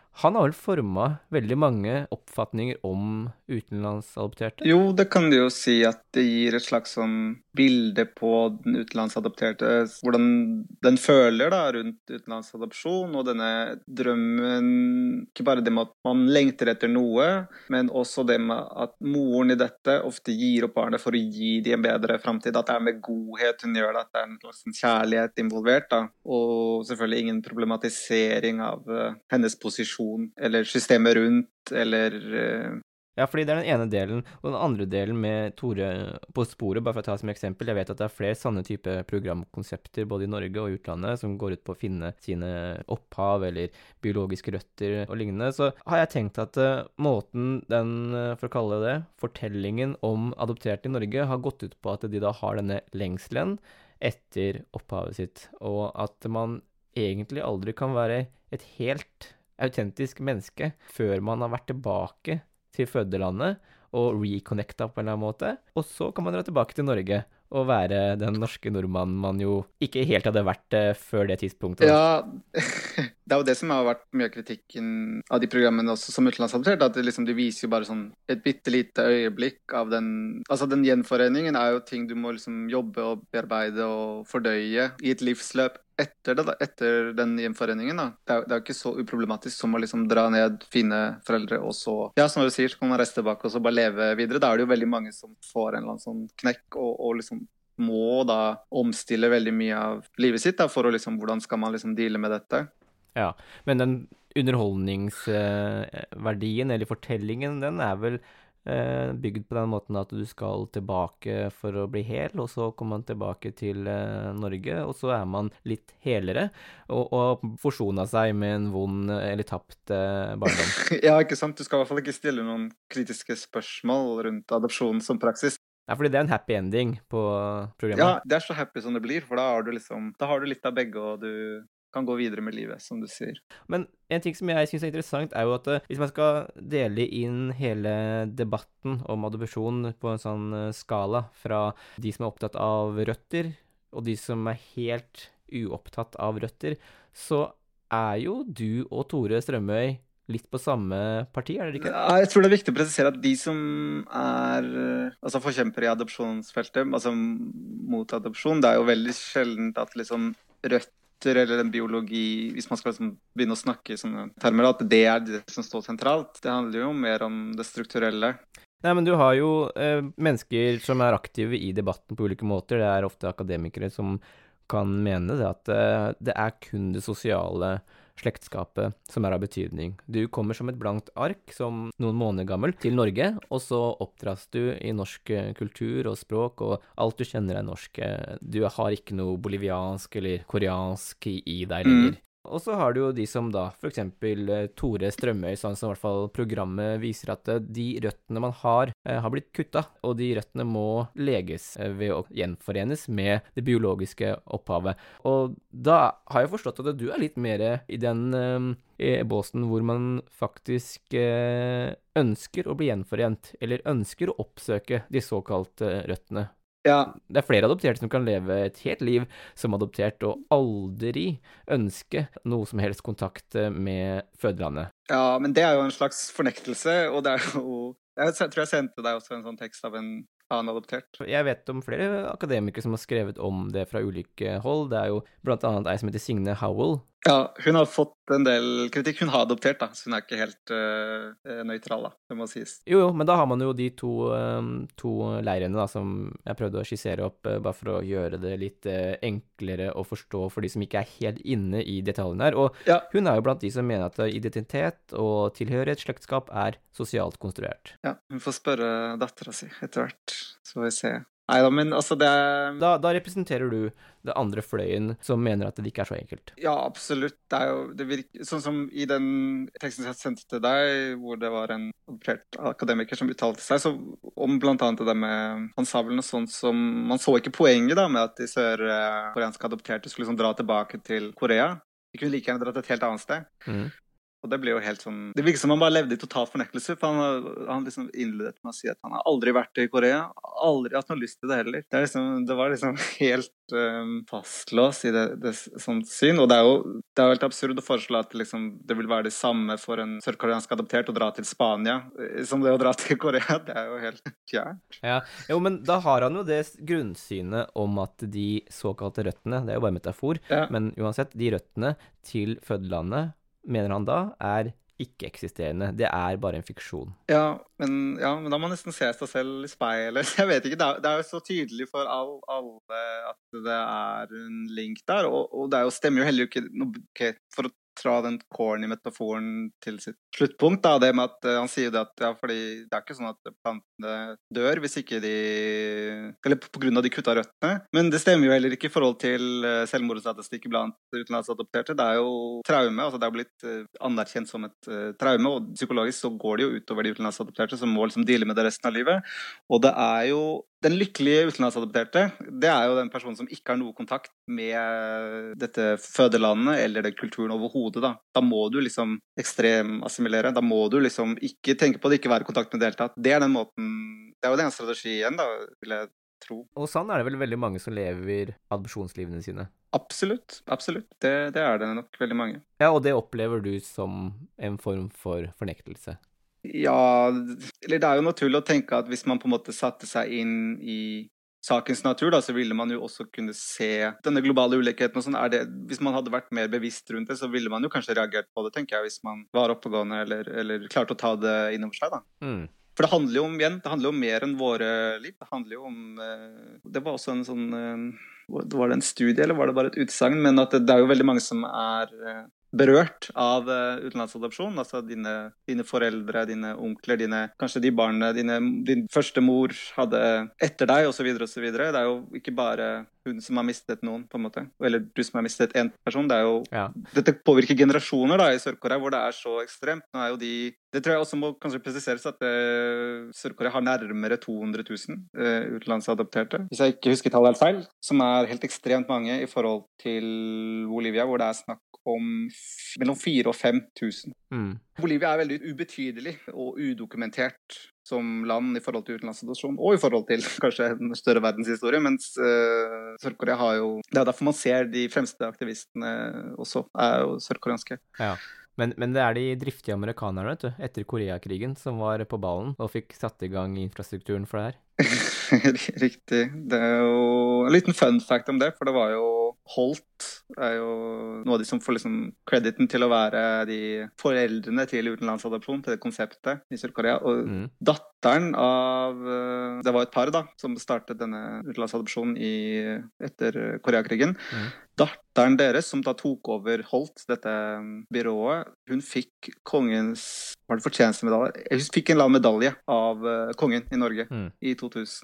han har vel formet veldig mange oppfatninger om utenlandsadopterte? Jo, det kan du jo si at det gir et slags sånn bilde på den utenlandsadopterte, hvordan den føler da rundt utenlandsadopsjon, og denne drømmen, ikke bare det med at man lengter etter noe, men også det med at moren i dette ofte gir opp barnet for å gi dem en bedre fremtid, at det er med godhet hun gjør det, at det er en slags kjærlighet involvert da, og selvfølgelig ingen problematisering av hennes posisjon, eller systemet rundt, eller Ja, fordi det er den ene delen, og den andre delen med Tore på sporet, bare for å ta som eksempel. Jeg vet at det er flere sånne type programkonsepter, både i Norge og i utlandet, som går ut på å finne sine opphav eller biologiske røtter og lignende. Så har jeg tenkt at måten den, for å kalle det, fortellingen om adopterte i Norge har gått ut på at de da har denne lengselen etter opphavet sitt, og at man egentlig aldri kan være et helt autentisk menneske før man har vært tilbake til fødelandet og reconnecta på en eller annen måte, og så kan man dra tilbake til Norge og være den norske nordmannen man jo ikke helt hadde vært før det tidspunktet. Ja, det er jo det som har vært mye av kritikken av de programmene også som utenlandsadoptert, at det liksom, de viser jo bare sånn et bittelite øyeblikk av den, altså den gjenforeningen er jo ting du må liksom jobbe og bearbeide og fordøye i et livsløp etter det da, etter den gjenforeningen da. Det er jo ikke så uproblematisk som å liksom dra ned, finne foreldre og så, ja, som du sier, så kan man reise tilbake og så bare leve videre. Da er det jo veldig mange som får en eller annen sånn knekk og liksom må da omstille veldig mye av livet sitt da, for å liksom, hvordan skal man liksom deale med dette? Ja, men den underholdningsverdien eller fortellingen, den er vel bygd på den måten at du skal tilbake for å bli hel, og så kommer man tilbake til Norge, og så er man litt helere, og forsona seg med en vond eller tapt barndom. Ja, ikke sant? Du skal i hvert fall ikke stille noen kritiske spørsmål rundt adopsjon som praksis. Ja, fordi det er en happy ending på programmet. Ja, det er så happy som det blir, for da har du liksom, da har du litt av begge, og du kan gå videre med livet, som du sier. Men en ting som jeg synes er interessant er jo at hvis man skal dele inn hele debatten om adopsjon på en sånn skala fra de som er opptatt av røtter, og de som er helt uopptatt av røtter, så er jo du og Tore Strømøy litt på samme parti, er det ikke? Ja, jeg tror det er viktig å presisere at de som er altså forkjemper i adopsjonsfeltet, altså mot adopsjon, det er jo veldig sjeldent at liksom røtter eller en biologi, hvis man skal liksom begynne å snakke i sånne termer, at det er det som står sentralt. Det handler jo mer om det strukturelle. Nei, men du har jo mennesker som er aktive i debatten på ulike måter. Det er ofte akademikere som kan mene det at det er kun det sosiale slektskapet som er av betydning. Du kommer som et blankt ark, som noen måneder gammel, til Norge, og så oppdras du i norsk kultur og språk, og alt du kjenner er norsk. Du har ikke noe boliviansk eller koreansk i deg lenger. Og så har du jo de som da, for eksempel Tore Strømøy, sånn som i hvert fall programmet viser at de røttene man har blitt kutta, og de røttene må leges ved å gjenforenes med det biologiske opphavet. Og da har jeg forstått at du er litt mer i den båsen hvor man faktisk ønsker å bli gjenforent, eller ønsker å oppsøke de såkalte røttene. Ja. Det er flere adopterte som kan leve et helt liv som adoptert og aldri ønske noe som helst kontakt med fødelandet. Ja, men det er jo en slags fornektelse, og det er jo... Jeg tror jeg sendte deg også en sånn tekst av en annen adoptert. Jeg vet om flere akademikere som har skrevet om det fra ulike hold. Det er jo blant annet ei som heter Signe Howell. Ja, hun har fått en del kritikk. Hun har adoptert, da, så hun er ikke helt nøytral, da, det må sies. Jo, men da har man jo de to leirene da, som jeg prøvde å skissere opp, bare for å gjøre det litt enklere å forstå for de som ikke er helt inne i detaljene her. Og ja. Hun er jo blant de som mener at identitet og tilhørighet, slektskap, er sosialt konstruert. Ja, hun får spørre dattera si etter hvert, så får vi se. Neida, men altså det... Da representerer du det andre fløyen som mener at det ikke er så enkelt. Ja, absolutt. Det er jo, det virker, sånn som i den teksten jeg sendte til deg, hvor det var en adoptert akademiker som uttalte seg, så om blant annet det med han sa vel noe sånt som, man så ikke poenget da, med at de sør-koreanske adopterte skulle liksom dra tilbake til Korea. De kunne like gjerne dra til et helt annet sted. Og det ble jo helt sånn, det virker som han bare levde i total fornektelse, for han liksom innledet med å si at han har aldri vært i Korea, aldri hatt noe lyst til det heller. Det var liksom helt fastlåst i det sånt syn, og det er jo helt absurd å foreslå at liksom, det vil være det samme for en sørkoreansk adoptert å dra til Spania, som det å dra til Korea. Det er jo helt fjernt. Ja, jo, men da har han jo det grunnsynet om at de såkalte røttene, det er jo bare metafor, men uansett, de røttene til fødelandet, mener han da, er ikke-eksisterende. Det er bare en fiksjon. Ja, men da må man nesten se seg selv i speilet. Jeg vet ikke, det er jo så tydelig for alle at det er en link der, og det stemmer jo heller ikke for å tra den corny metaforen til sitt sluttpunkt, da, det med at han sier det at, fordi det er ikke sånn at plantene dør hvis ikke eller på grunn av de kutta røttene, men det stemmer jo heller ikke i forhold til selvmordsstatistikk blant utenlandsadopterte. Det er jo traume, altså det er blitt anerkjent som et traume, og psykologisk så går det jo utover de utenlandsadopterte som må liksom deale med det resten av livet, og det er jo den lykkelige utenlandsadopterte, det er jo den personen som ikke har noe kontakt med dette fødelandet eller den kulturen overhodet, da. Da må du liksom ekstremassimilere, da må du liksom ikke tenke på det, ikke være i kontakt med deltatt. Det er den måten, det er jo den strategi igjen, da, vil jeg tro. Og sånn er det vel veldig mange som lever adopsjonslivene sine? Absolutt. Det er det nok veldig mange. Ja, og det opplever du som en form for fornektelse? Ja, eller det er jo naturlig å tenke at hvis man på en måte satte seg inn i sakens natur, da, så ville man jo også kunne se denne globale ulikheten og sånn. Hvis man hadde vært mer bevisst rundt det, så ville man jo kanskje reagert på det, tenker jeg, hvis man var oppegående eller klarte å ta det innover seg, da. For det handler jo om mer enn våre liv. Det handler jo om det var også en sånn var det en studie, eller var det bare et utsagn? Men at det er jo veldig mange som er berørt av utenlandsadopsjon, altså dine foreldre, dine onkler, kanskje de barna din første mor hadde etter deg, og så videre og så videre. Det er jo ikke bare hun som har mistet noen, på en måte, eller du som har mistet en person. Det er jo, dette påvirker generasjoner da i Sør-Korea, hvor det er så ekstremt. Nå er jo det tror jeg også må kanskje presiseres at Sør-Korea har nærmere 200 000 utenlandsadopterte, hvis jeg ikke husker tallet helt feil, som er helt ekstremt mange i forhold til Bolivia, hvor det er snakk om mellom 4 og 5 000. Bolivia er veldig ubetydelig og udokumentert som land i forhold til utenlandsadopsjon, og i forhold til kanskje en større verdenshistorie, mens Sør-Korea har jo, det er derfor man ser de fremste aktivistene også, er jo sørkoreanske. Ja. Men det er de driftige amerikanerne, vet du, etter Koreakrigen, som var på ballen og fikk satt i gang infrastrukturen for det her. Riktig. Det er jo en liten fun fact om det, for det var jo Holt er jo noe av de som får liksom crediten til å være de foreldrene til utenlandsadopsjon, til det konseptet i Sør-Korea, og datteren av, det var et par da, som startet denne utenlandsadopsjonen etter Koreakrigen. Datteren deres, som da tok over Holt, dette byrået, hun fikk kongens, var det fortjenestemedalje? Hun fikk en eller annen medalje av kongen i Norge i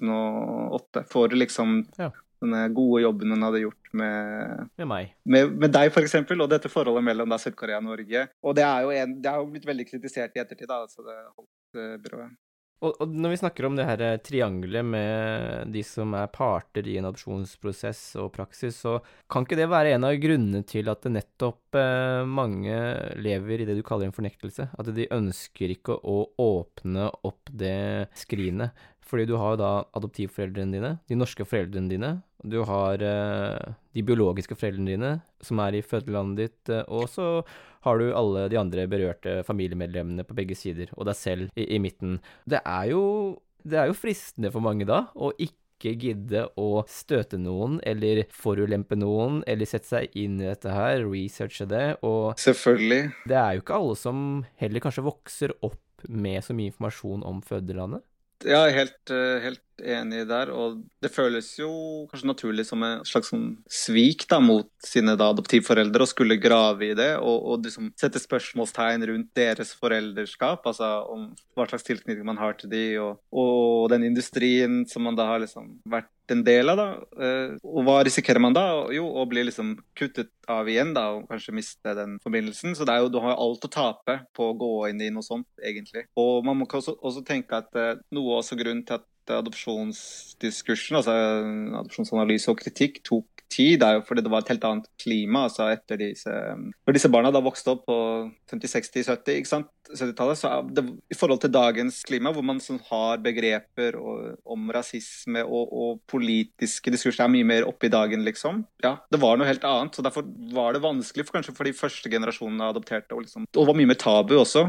2008, for liksom denne gode jobben hun hadde gjort med meg. Med deg for eksempel, og dette forholdet mellom da Sør-Korea og Norge. Og det er jo blitt veldig kritisert i ettertid, da, altså det Holt-byrået. Og når vi snakker om det her triangelet med de som er parter i en adopsjonsprosess og praksis, så kan ikke det være en av grunnene til at det nettopp mange lever i det du kaller en fornektelse? At de ønsker ikke å åpne opp det skrinet? Fordi du har da adoptivforeldrene dine, de norske foreldrene dine, du har de biologiske foreldrene dine som er i fødelandet ditt, og så har du alle de andre berørte familiemedlemmene på begge sider, og deg selv i midten. Det er jo fristende for mange da, å ikke gidde å støte noen, eller forulempe noen, eller sette seg inn i dette her, researche det, og selvfølgelig. Det er jo ikke alle som heller kanskje vokser opp med så mye informasjon om fødelandet. Ja, helt enig der, og det føles jo kanskje naturlig som en slags sånn svik da, mot sine da adoptivforeldre å skulle grave i det, og liksom sette spørsmålstegn rundt deres foreldreskap, altså om hva slags tilknytning man har til de, og den industrien som man da har liksom vært en del av da, og hva risikerer man da? Jo, å bli liksom kuttet av igjen da, og kanskje miste den forbindelsen, så det er jo, du har alt å tape på å gå inn i noe sånt, egentlig. Og man må også tenke at noe også grunnen til at adopsjonsdiskursen, altså adopsjonsanalyse og kritikk, tok tid, det jo fordi det var et helt annet klima, altså etter når disse barna da vokste opp på 50, 60, 70, ikke sant? 70-tallet, så det, i forhold til dagens klima, hvor man sånn har begreper om rasisme og politiske diskurser mye mer oppe i dagen, liksom. Ja, det var noe helt annet, så derfor var det vanskelig kanskje for de første generasjonene adopterte, og det var mye mer tabu også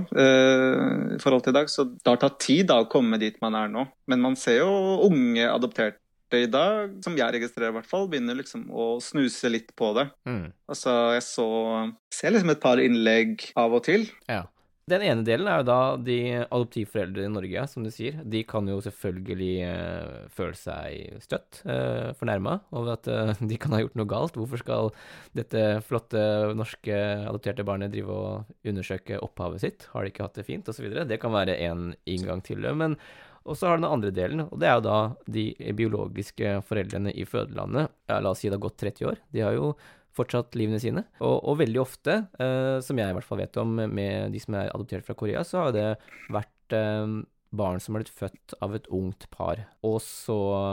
i forhold til i dag, så det har tatt tid da å komme dit man nå. Men man ser jo unge adopterte i dag, som jeg registrerer i hvert fall, begynner liksom å snuse litt på det. Altså, jeg ser liksom et par innlegg av og til. Ja. Den ene delen jo da de adoptivforeldre i Norge, som du sier. De kan jo selvfølgelig føle seg støtt, fornærmet over at de kan ha gjort noe galt. Hvorfor skal dette flotte norske adopterte barnet drive og undersøke opphavet sitt? Har de ikke hatt det fint, og så videre? Det kan være en inngang til det, men og så har den andre delen, og det jo da de biologiske foreldrene i fødelandet. Ja, la oss si det har gått 30 år. De har jo fortsatt livene sine. Og veldig ofte, som jeg i hvert fall vet om med de som adoptert fra Korea, så har det vært barn som har blitt født av et ungt par, og så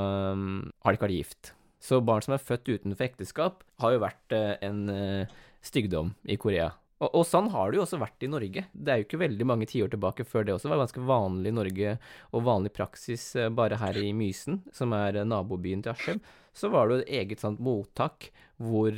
har de ikke vært gift. Så barn som født utenfor ekteskap har jo vært en styggdom i Korea. Og sånn har det jo også vært i Norge. Det jo ikke veldig mange tiår tilbake før det også var ganske vanlig i Norge, og vanlig praksis bare her i Mysen, som nabobyen til Askim. Så var det et eget sånt mottak hvor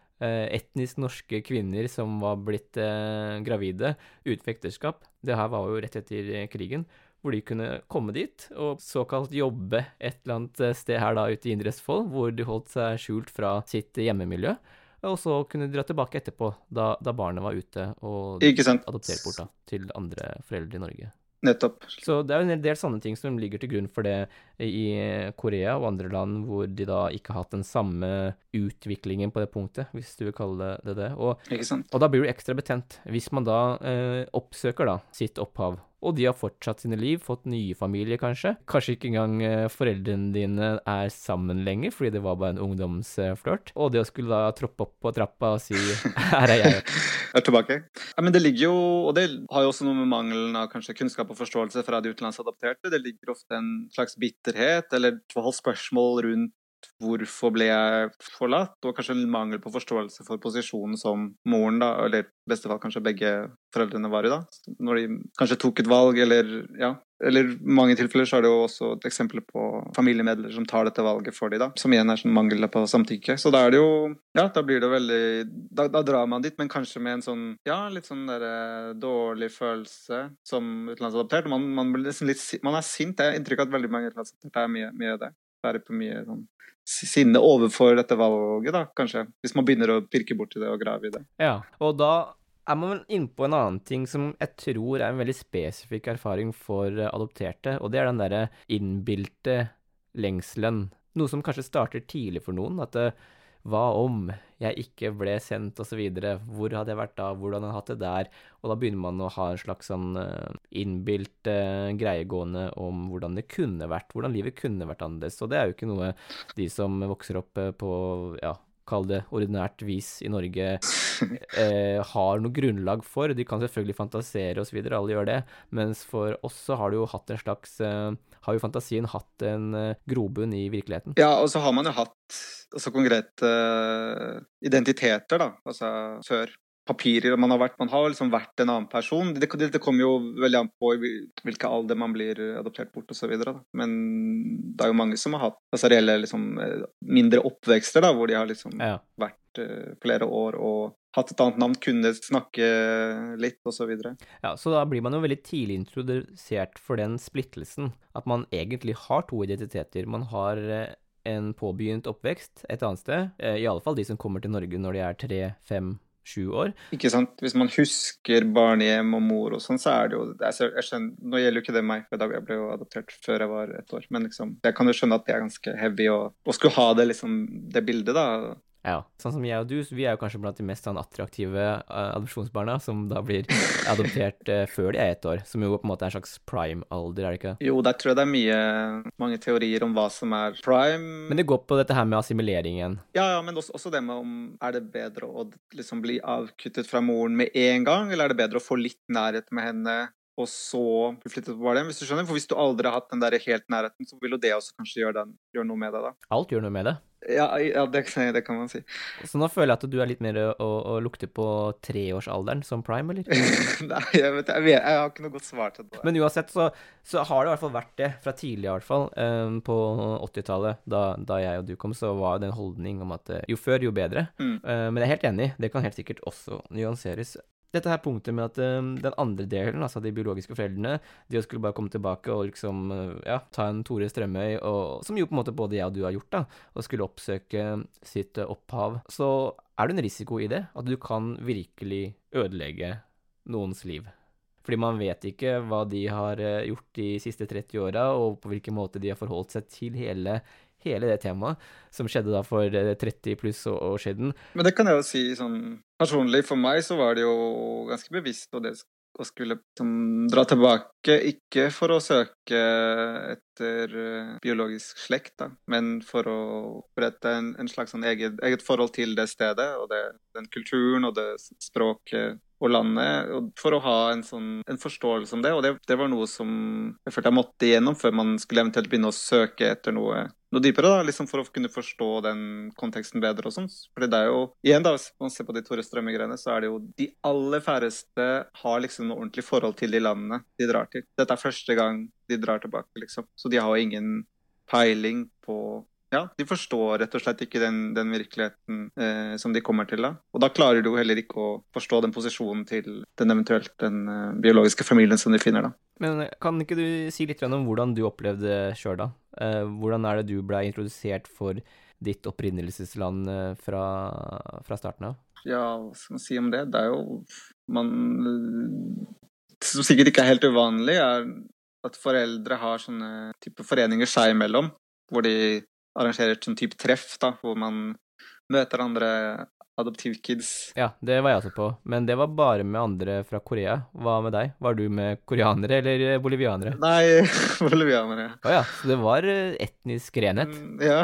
etnisk norske kvinner som var blitt gravide utenfor ekteskap, det her var jo rett etter krigen, hvor de kunne komme dit og såkalt jobbe et eller annet sted her da ute i Indre Østfold, hvor de holdt seg skjult fra sitt hjemmemiljø. Og så kunne de dra tilbake etterpå, da barnet var ute og adoptert bort da, til andre foreldre i Norge. Nettopp. Så det jo en del sånne ting som ligger til grunn for det i Korea og andre land, hvor de da ikke har hatt den samme utviklingen på det punktet, hvis du vil kalle det. Og da blir det ekstra betent hvis man da oppsøker da sitt opphav. Og de har fortsatt sine liv, fått nye familier kanskje. Kanskje ikke engang foreldrene dine sammen lenger, fordi det var bare en ungdomsflørt. Og det å skulle da troppe opp på trappa og si, her jeg. Jeg tilbake. Ja, men det ligger jo, og det har jo også noe med mangelen av kanskje kunnskap og forståelse fra de utenlandsadopterte. Det ligger ofte en slags bitterhet, eller spørsmål rundt hvorfor ble jeg forlatt, og kanskje en mangel på forståelse for posisjonen som moren da, eller i beste fall kanskje begge foreldrene var i da, når de kanskje tok et valg, eller mange tilfeller så det jo også et eksempel på familiemedlemmer som tar dette valget for de da, som igjen sånn mangel på samtykke, så da det jo, ja, da blir det veldig, da drar man dit, men kanskje med en sånn, ja, litt sånn der dårlig følelse som utenlandsadoptert, man blir liksom litt, man sint, jeg har inntrykk av at veldig mange utenlandsadopterte mye det, være på mye sånn sinne overfor dette valget da, kanskje, hvis man begynner å pirke bort i det og grave i det. Ja, og da man vel inne på en annen ting som jeg tror en veldig spesifikk erfaring for adopterte, og det den der innbilte lengselen. Noe som kanskje starter tidlig for noen, at hva om jeg ikke ble sendt og så videre, hvor hadde jeg vært da, hvordan hadde jeg hatt det der, og da begynner man å ha en slags sånn innbilt greie gående om hvordan det kunne vært, hvordan livet kunne vært annerledes, og det jo ikke noe de som vokser opp på, ja, kall det ordinært vis i Norge, har noe grunnlag for. De kan selvfølgelig fantasere og så videre, alle gjør det, mens for oss så har det jo hatt en slags, har jo fantasien hatt en grobunn i virkeligheten. Ja, og så har man jo hatt altså konkrete identiteter da, altså før papirer, man har liksom vært en annen person. Det kommer jo veldig an på hvilke alder man blir adoptert bort og så videre da. Men det jo mange som har hatt altså reelle liksom, mindre oppvekster da, hvor de har liksom vært flere år og hatt et annet navn, kunne snakke litt og så videre. Ja, så da blir man jo veldig tidlig introdusert for den splittelsen, at man egentlig har to identiteter. Man har en påbegynt oppvekst et annet sted, i alle fall de som kommer til Norge når de 3, 5, 7 år. Ikke sant? Hvis man husker barnehjem og mor og sånn, så det jo, jeg skjønner, nå gjelder jo ikke det meg, for jeg ble jo adoptert før jeg var 1 år, men liksom, jeg kan jo skjønne at det ganske heavy å skulle ha det liksom, det bildet da. Ja, sånn som jeg og du, vi jo kanskje blant de mest sånn attraktive adopsjonsbarna, som da blir adoptert før de 1 år, som jo på en måte en slags prime-alder, det ikke? Jo, der tror jeg det mange teorier om hva som prime. Men det går på dette her med assimileringen. Ja, men også det med om det bedre å liksom bli avkuttet fra moren med en gang, eller det bedre å få litt nærhet med henne og så flyttet på Hvalheim, hvis du skjønner. For hvis du aldri har hatt den der helt nærheten, så vil jo det også kanskje gjøre noe med deg da. Alt gjør noe med det. Ja, det kan man si. Så nå føler jeg at du er litt mer å lukte på 3-årsalderen som prime, eller? Nei, jeg har ikke noe godt svar til det. Men uansett så har det i hvert fall vært det, fra tidlig i hvert fall. På 80-tallet, da jeg og du kom, så var det en holdning om at jo før, jo bedre. Men jeg er helt enig, det kan helt sikkert også nyanseres. Dette her punktet med at den andre delen, altså de biologiske foreldrene, de skulle bare komme tilbake og liksom, ta en Tore Strømøy, som jo på en måte både jeg og du har gjort da, og skulle oppsøke sitt opphav. Så er det en risiko i det, at du kan virkelig ødelegge noens liv. Fordi man vet ikke hva de har gjort de siste 30 årene, og på hvilken måte de har forholdt seg til hele det temaet, som skjedde da for 30 pluss år siden. Men det kan jeg jo si sånn, personlig for meg så var det jo ganske bevisst å skulle dra tilbake, ikke for å søke etter biologisk slekt da, men for å opprette en slags sånn eget forhold til det stedet, og den kulturen og det språket og landet, og for å ha en forståelse om det, og det var noe som jeg følte jeg måtte igjennom før man skulle eventuelt begynne å søke etter noe dypere da, liksom for å kunne forstå den konteksten bedre og sånn. For det er jo, igjen da, hvis man ser på de Tore Strømøy-greiene, så er det jo de aller færreste har liksom noe ordentlig forhold til de landene de drar til. Dette er første gang de drar tilbake, liksom. Så de har jo ingen peiling på... Ja, de forstår rett og slett ikke den virkeligheten som de kommer til da. Og da klarer du jo heller ikke å forstå den posisjonen til den biologiske familien som de finner da. Men kan ikke du si litt om hvordan du opplevde det selv da? Hvordan er det du ble introdusert for ditt opprinnelsesland fra starten av? Ja, hva skal man si om det? Det er jo, som sikkert ikke er helt uvanlig, er at foreldre har sånne type foreninger seg imellom, hvor de arrangerer sånn type treff da, hvor man møter andre adoptivkids. Ja, det var jeg også på, men det var bare med andre fra Korea. Hva med deg? Var du med koreanere eller bolivianere? Nei, bolivianere. Ja, så det var etnisk renhet? Ja,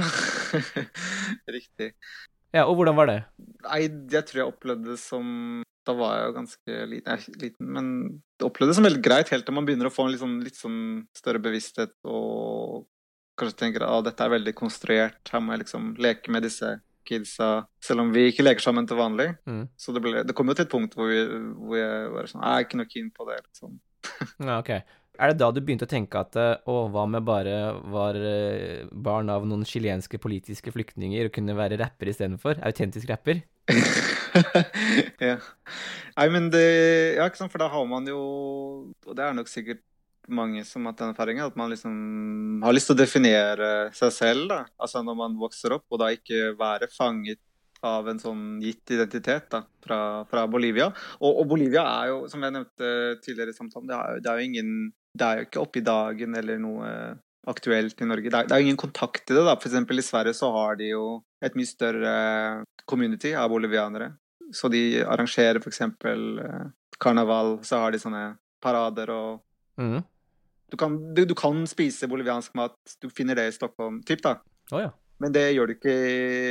riktig. Ja, og hvordan var det? Nei, jeg tror jeg opplevde det som, da var jeg jo ganske liten, men jeg opplevde det som veldig greit, helt til man begynner å få en litt sånn større bevissthet, og kanskje tenker at dette er veldig konstruert, her må jeg liksom leke med disse kidsa, selv om vi ikke leker sammen til vanlig. Så det kom jo til et punkt hvor jeg var sånn, jeg er ikke noe keen på det. Liksom. Ja, ok. Er det da du begynte å tenke at, hva med bare var barn av noen chilenske politiske flyktninger og kunne være rapper i stedet for? Autentisk rapper? Ja. Nei, men ja, ikke sant, for da har man jo, og det er nok sikkert mange som har den erfaringen, at man liksom har lyst til å definere seg selv da, altså når man vokser opp, og da ikke være fanget av en sånn gitt identitet da, fra Bolivia. Og Bolivia er jo, som jeg nevnte tidligere i samtalen, det er jo ikke oppe i dagen eller noe aktuelt i Norge. Det er jo ingen kontakt i det da. For eksempel i Sverige så har de jo et mye større community av bolivianere. Så de arrangerer for eksempel karneval, så har de sånne parader og Du kan spise boliviansk mat, du finner det i Stockholm, typ da. Ja. Men det gjør du ikke,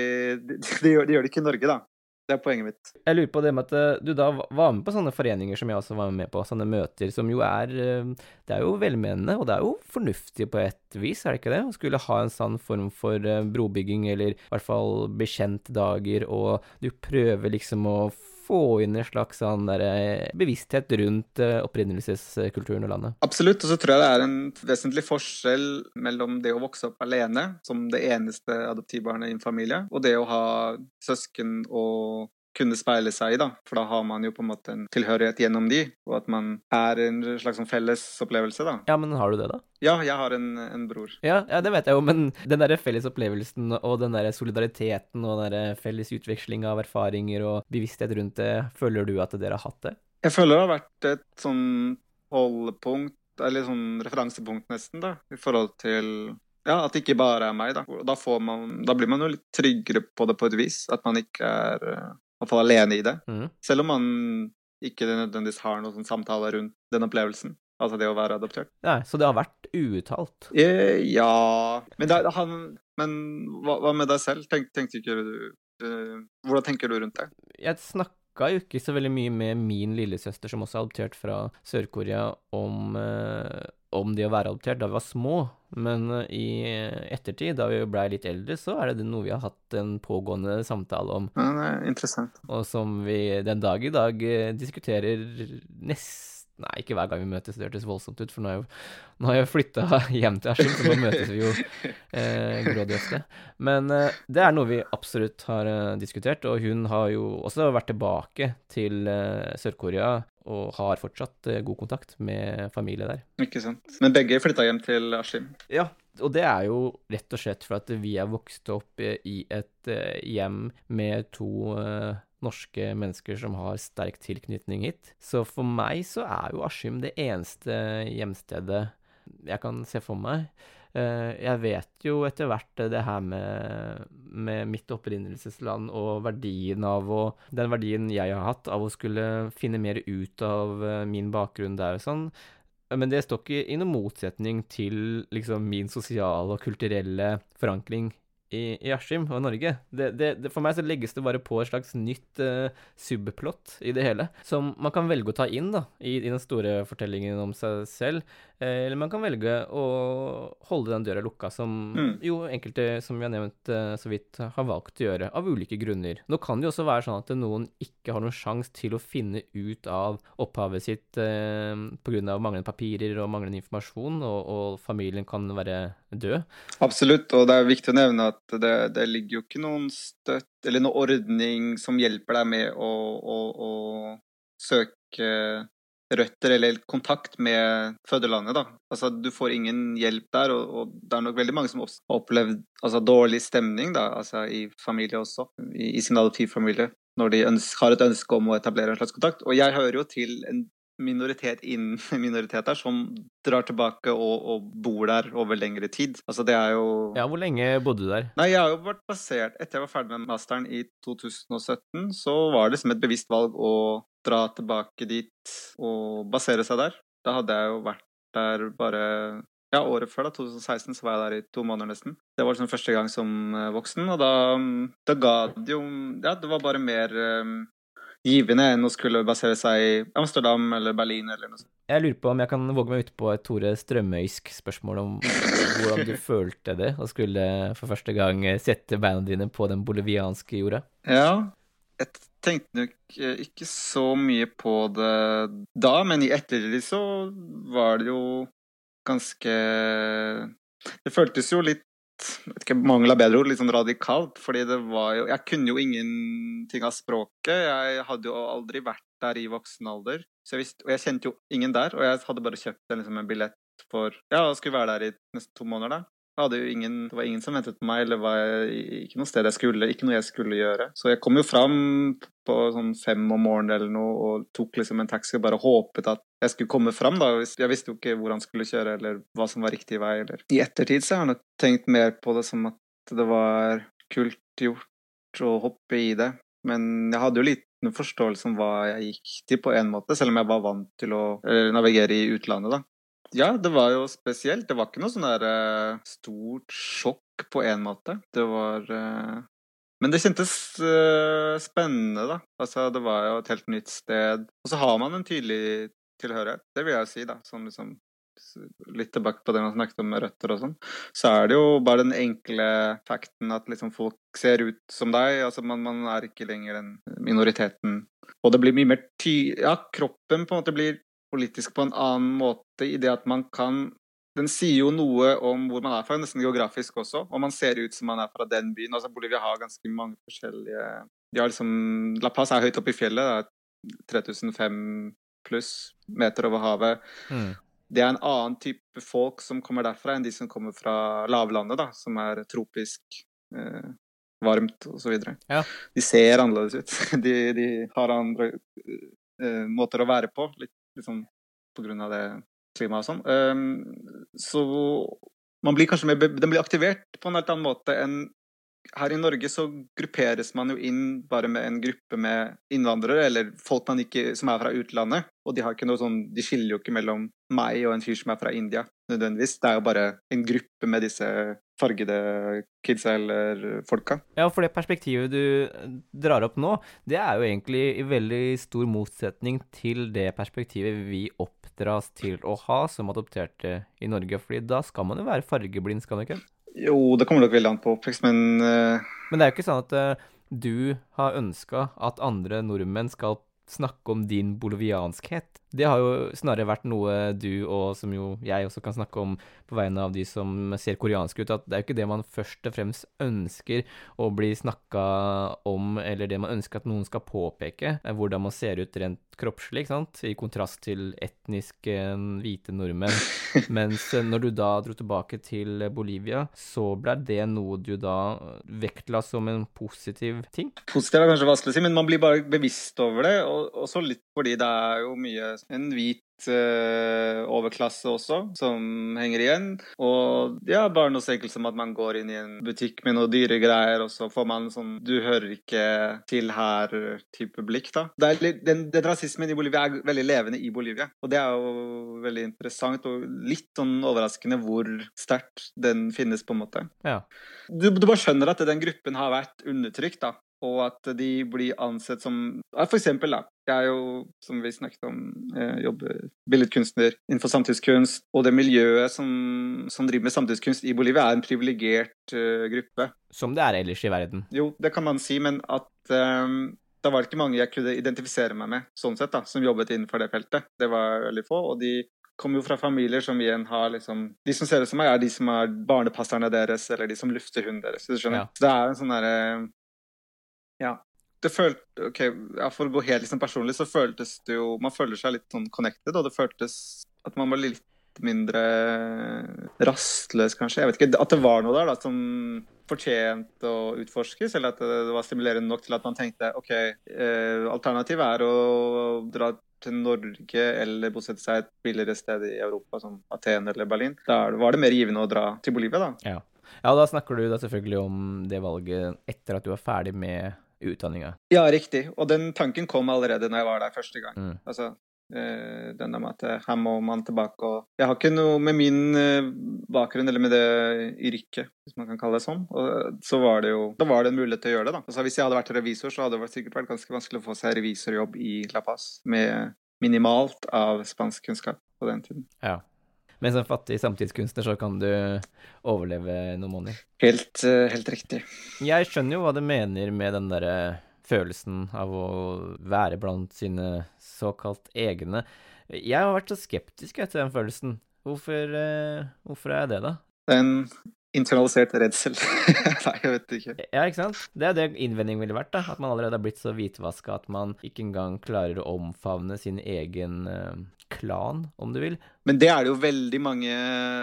det gjør det ikke i Norge da. Det er poenget mitt. Jeg lurer på det med at du da var med på sånne foreninger som jeg også var med på, sånne møter som jo det er jo velmenende, og det er jo fornuftig på et vis, er det ikke det? Å skulle ha en sånn form for brobygging, eller i hvert fall bekjent dager, og du prøver liksom å få inn en slags sånn bevissthet rundt opprinnelseskulturen og landet. Absolutt, og så tror jeg det er en vesentlig forskjell mellom det å vokse opp alene, som det eneste adoptivbarnet i en familie, og det å ha søsken og kunne speile seg i da, for da har man jo på en måte en tilhørighet gjennom de, og at man er en slags sånn felles opplevelse da. Ja, men har du det da? Ja, jeg har en bror. Ja, det vet jeg jo, men den der felles opplevelsen og den der solidariteten og den der felles utveksling av erfaringer og bevissthet rundt det, føler du at dere har hatt det? Jeg føler det har vært et sånn holdepunkt, eller sånn referansepunkt nesten da, i forhold til ja, at det ikke bare er meg da. Da blir man jo litt tryggere på det på et vis, at man ikke er i hvert fall alene i det. Selv om man ikke nødvendigvis har noen sånn samtale rundt den opplevelsen. Altså det å være adoptert. Nei, så det har vært uuttalt? Ja, men hva med deg selv? Hvordan tenker du rundt det? Jeg jo ikke så veldig mye med min lillesøster, som også er adoptert fra Sør-Korea, om det å være adoptert da vi var små. Men i ettertid, da vi ble litt eldre, så er det noe vi har hatt en pågående samtale om. Ja, det er interessant. Og som vi den dag i dag diskuterer Nei, ikke hver gang vi møtes, det hørtes voldsomt ut, for nå har jeg flyttet hjem til Askim, så nå møtes vi jo grådig ofte. Men det er noe vi absolutt har diskutert, og hun har jo også vært tilbake til Sør-Korea, og har fortsatt god kontakt med familie der. Ikke sant. Men begge flyttet hjem til Askim? Ja, og det er jo rett og slett for at vi er vokst opp i et hjem med to norske mennesker som har sterk tilknytning hit. Så for meg så er jo Askim det eneste hjemstedet jeg kan se for meg. Jeg vet jo etter hvert det her med mitt opprinnelsesland og verdien av, og den verdien jeg har hatt av å skulle finne mer ut av min bakgrunn der og sånn. Men det står ikke i noen motsetning til liksom min sosiale og kulturelle forankring i Askim og Norge. For meg så legges det bare på et slags nytt subplott i det hele, som man kan velge å ta inn da, i den store fortellingen om seg selv, eller man kan velge å holde den døra lukka, som jo enkelte, som vi har nevnt så vidt, har valgt å gjøre av ulike grunner. Nå kan det jo også være sånn at noen ikke har noen sjans til å finne ut av opphavet sitt på grunn av manglende papirer og manglende informasjon, og familien kan være død. Absolutt, og det er viktig å nevne at det ligger jo ikke noen støtt eller noen ordning som hjelper deg med å søke røtter eller kontakt med fødelandet da. Altså du får ingen hjelp der, og det er nok veldig mange som har opplevd dårlig stemning da, altså i familie også, i sin adoptivfamilie, når de har et ønske om å etablere en slags kontakt. Og jeg hører jo til en minoritet innen minoriteter som drar tilbake og bor der over lengre tid. Altså det er jo... Ja, hvor lenge bodde du der? Nei, jeg har jo vært basert, etter jeg var ferdig med masteren i 2017, så var det som et bevisst valg å dra tilbake dit og basere seg der. Da hadde jeg jo vært der bare... Ja, året før da, 2016, så var jeg der i 2 måneder nesten. Det var liksom første gang som voksen, og da ga det jo... Ja, det var bare mer... givende enn å skulle basere seg i Amsterdam eller Berlin eller noe sånt. Jeg lurer på om jeg kan våge meg ut på et Tore Strømøysk spørsmål om hvordan du følte det å skulle for første gang sette beina dine på den bolivianske jorda. Ja, jeg tenkte nok ikke så mye på det da, men i ettertid så var det jo ganske... Det føltes jo litt, jeg vet ikke, mangel av bedre ord, litt sånn radikalt, fordi det var jo, jeg kunne jo ingenting av språket, jeg hadde jo aldri vært der i voksen alder, så og jeg kjente jo ingen der, og jeg hadde bare kjøpt en billett for, ja, jeg skulle være der i nesten 2 måneder da. Det var ingen som ventet på meg, eller var ikke noe sted ikke noe jeg skulle gjøre. Så jeg kom jo fram på sånn 5 om morgenen eller noe, og tok liksom en taxi og bare håpet at jeg skulle komme fram da. Jeg visste jo ikke hvor han skulle kjøre, eller hva som var riktig vei. Eller. I ettertid så har jeg nok tenkt mer på det som at det var kult gjort å hoppe i det. Men jeg hadde jo liten forståelse om hva jeg gikk til på en måte, selv om jeg var vant til å navigere i utlandet da. Ja, det var jo spesielt. Det var ikke noe sånn der stort sjokk på en måte. Det var... Men det kjentes spennende da. Altså, det var jo et helt nytt sted. Og så har man en tydelig tilhørighet, det vil jeg si da. Som liksom, litt tilbake på det man snakket om med røtter og sånn. Så er det jo bare den enkle fakten at liksom folk ser ut som deg. Altså, man er ikke lenger den minoriteten. Og det blir mye mer ja, kroppen på en måte blir politisk på en annen måte i det at man kan, den sier jo noe om hvor man er fra, nesten geografisk også, og man ser ut som man er fra den byen. Altså Bolivia har ganske mange forskjellige, de har liksom, La Paz er høyt oppe i fjellet, det er 3005 pluss meter over havet. Det er en annen type folk som kommer derfra enn de som kommer fra lavlandet da, som er tropisk varmt og så videre. Ja. De ser annerledes ut, de har andre måter å være på, litt liksom på grunn av det klimaet og sånn. Så man blir kanskje den blir aktivert på en helt annen måte enn her i Norge, så grupperes man jo inn bare med en gruppe med innvandrere, eller folk man ikke, som er fra utlandet, og de har ikke noe sånn, de skiller jo ikke mellom meg og en fyr som er fra India, nødvendigvis. Det er jo bare en gruppe med disse fargede kidsa eller folka. Ja, for det perspektivet du drar opp nå, det er jo egentlig i veldig stor motsetning til det perspektivet vi oppdras til å ha som adopterte i Norge, fordi da skal man jo være fargeblind, skal man ikke? Jo, det kommer nok veldig an på oppvekst, men Men det er jo ikke sånn at du har ønsket at andre nordmenn skal snakke om din bolivianskhet. Det har jo snarere vært noe du, og som jo jeg også kan snakke om på vegne av de som ser koreanske ut, at det er jo ikke det man først og fremst ønsker å bli snakket om, eller det man ønsker at noen skal påpeke, hvordan man ser ut rent kroppslig, ikke sant? I kontrast til etniske hvite nordmenn. Mens når du da dro tilbake til Bolivia, så ble det noe du da vektla som en positiv ting? Positiv er kanskje vanskelig å si, men man blir bare bevisst over det, og også litt fordi det er jo mye en hvit overklasse også, som henger igjen. Og ja, bare noe så enkelt som at man går inn i en butikk med noe dyre greier, og så får man sånn, du hører ikke til her type blikk da. Det er litt, den rasismen i Bolivia er veldig levende i Bolivia, og det er jo veldig interessant, og litt sånn overraskende hvor sterkt den finnes på en måte. Ja. Du bare skjønner at den gruppen har vært undertrykt da, og at de blir ansett som, for eksempel da, jeg er jo, som vi snakket om, jobber billedkunstner innenfor samtidskunst, og det miljøet som driver med samtidskunst i Bolivia er en privilegert gruppe. Som det er ellers i verden. Jo, det kan man si, men at da var det ikke mange jeg kunne identifisere meg med, sånn sett da, som jobbet innenfor det feltet. Det var veldig få, og de kommer jo fra familier som igjen har liksom, de som ser ut som meg er de som er barnepasserne deres, eller de som lufter hunden deres, du skjønner? Ja. Så det er en sånn der, ja, det føltes, ok, ja, for å gå helt liksom personlig, så føltes det jo, man føler seg litt sånn connected, og det føltes at man var litt mindre rastløs, kanskje. Jeg vet ikke, at det var noe der da, som fortjent å utforskes, eller at det var stimulerende nok til at man tenkte, ok, alternativet er å dra til Norge eller bosette seg et billigere sted i Europa, som Aten eller Berlin. Da var det mer givende å dra til Bolivia da. Ja. Ja, da snakker du da selvfølgelig om det valget etter at du var ferdig med utdanninga. Ja, riktig. Og den tanken kom allerede når jeg var der første gang. Altså, den med at her må man tilbake, og jeg har ikke noe med min bakgrunn, eller med det yrket, hvis man kan kalle det sånn, og så var det jo, da var det en mulighet til å gjøre det da. Altså, hvis jeg hadde vært revisor, så hadde det sikkert vært ganske vanskelig å få seg revisorjobb i La Paz, med minimalt av spansk kunnskap på den tiden. Ja. Men som fattig samtidskunstner så kan du overleve noen måneder. Helt riktig. Jeg skjønner jo hva du mener med den der følelsen av å være blant sine såkalt egne. Jeg har vært så skeptisk etter den følelsen. Hvorfor er jeg det da? En internalisert redsel. Nei, jeg vet ikke. Ja, ikke sant? Det er det innvending ville vært da. At man allerede har blitt så hvitvasket at man ikke engang klarer å omfavne sin egen klan, om du vil. Men det er det jo veldig mange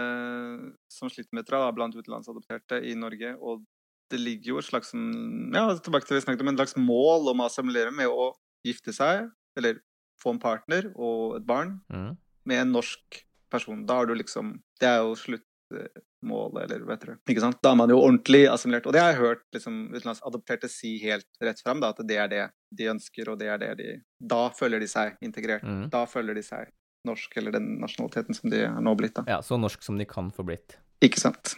som sliter med da, blant utenlandsadopterte i Norge, og det ligger jo et slags, ja, tilbake til det vi snakket om, en slags mål om å assimilere med å gifte seg, eller få en partner og et barn med en norsk person. Da har du liksom, det er jo sluttmålet, eller vet du, ikke sant? Da er man jo ordentlig assimilert, og det har jeg hørt liksom, utenlandsadopterte si helt rett frem, da, at det er det de ønsker, og det er det da føler de seg integrert, da føler de seg norsk, eller den nasjonaliteten som de er nå blitt da. Ja, så norsk som de kan få blitt. Ikke sant.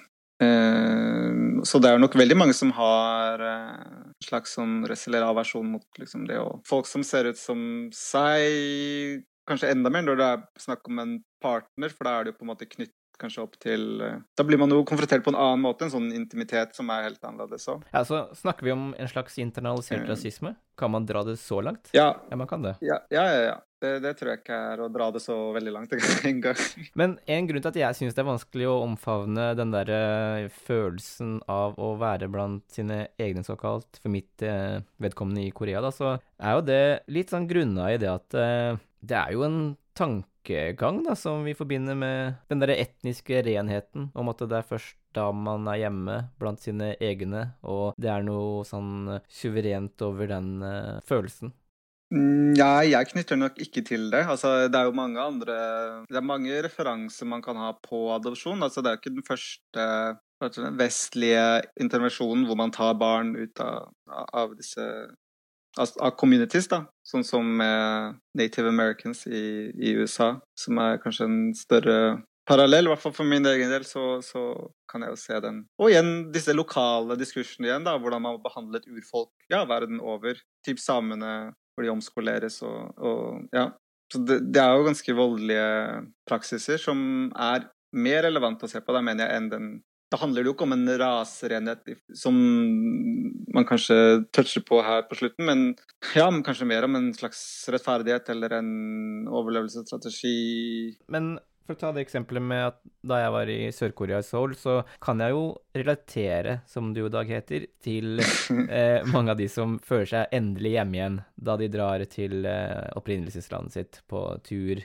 Så det er nok veldig mange som har en slags sånn redsel aversjon mot liksom det, og folk som ser ut som seg, kanskje enda mer når det er snakk om en partner, for da er det jo på en måte knyttet kanskje opp til, da blir man jo konfrontert på en annen måte, en sånn intimitet som er helt annerledes så. Ja, så snakker vi om en slags internalisert rasisme? Kan man dra det så langt? Ja. Ja, man kan det. Ja. Det tror jeg ikke er å dra det så veldig langt en gang. Men en grunn til at jeg synes det er vanskelig å omfavne den der følelsen av å være blant sine egne såkalt, for mitt vedkommende i Korea da, så er jo det litt sånn grunnet i det at det er jo en tankegang da, som vi forbinder med den der etniske renheten, om at det er først da man er hjemme blant sine egne, og det er noe sånn suverent over den følelsen. Ja, jeg knytter nok ikke til det. Altså, det er jo mange andre, det er mange referanser man kan ha på adopsjon. Altså, det er jo ikke den første vestlige intervensjonen hvor man tar barn ut av disse av communities da, sånn som Native Americans i USA, som er kanskje en større parallell, I hvert fall for min egen del, så kan jeg jo se den. Og igjen, disse lokale diskursene igjen, da, hvordan man behandler et urfolk, ja, verden over. Typ samene, hvor de omskoleres, og ja. Så det er jo ganske voldelige praksiser som er mer relevant å se på, da mener jeg, enn den. Da handler det jo ikke om en raserenhet som man kanskje toucher på her på slutten, men ja, men kanskje mer om en slags rettferdighet eller en overlevelsesstrategi. Men for å ta det eksempelet med at da jeg var i Sør-Korea i Seoul, så kan jeg jo relatere, som det jo i dag heter, til mange av de som føler seg endelig hjemme igjen da de drar til opprinnelseslandet sitt på tur.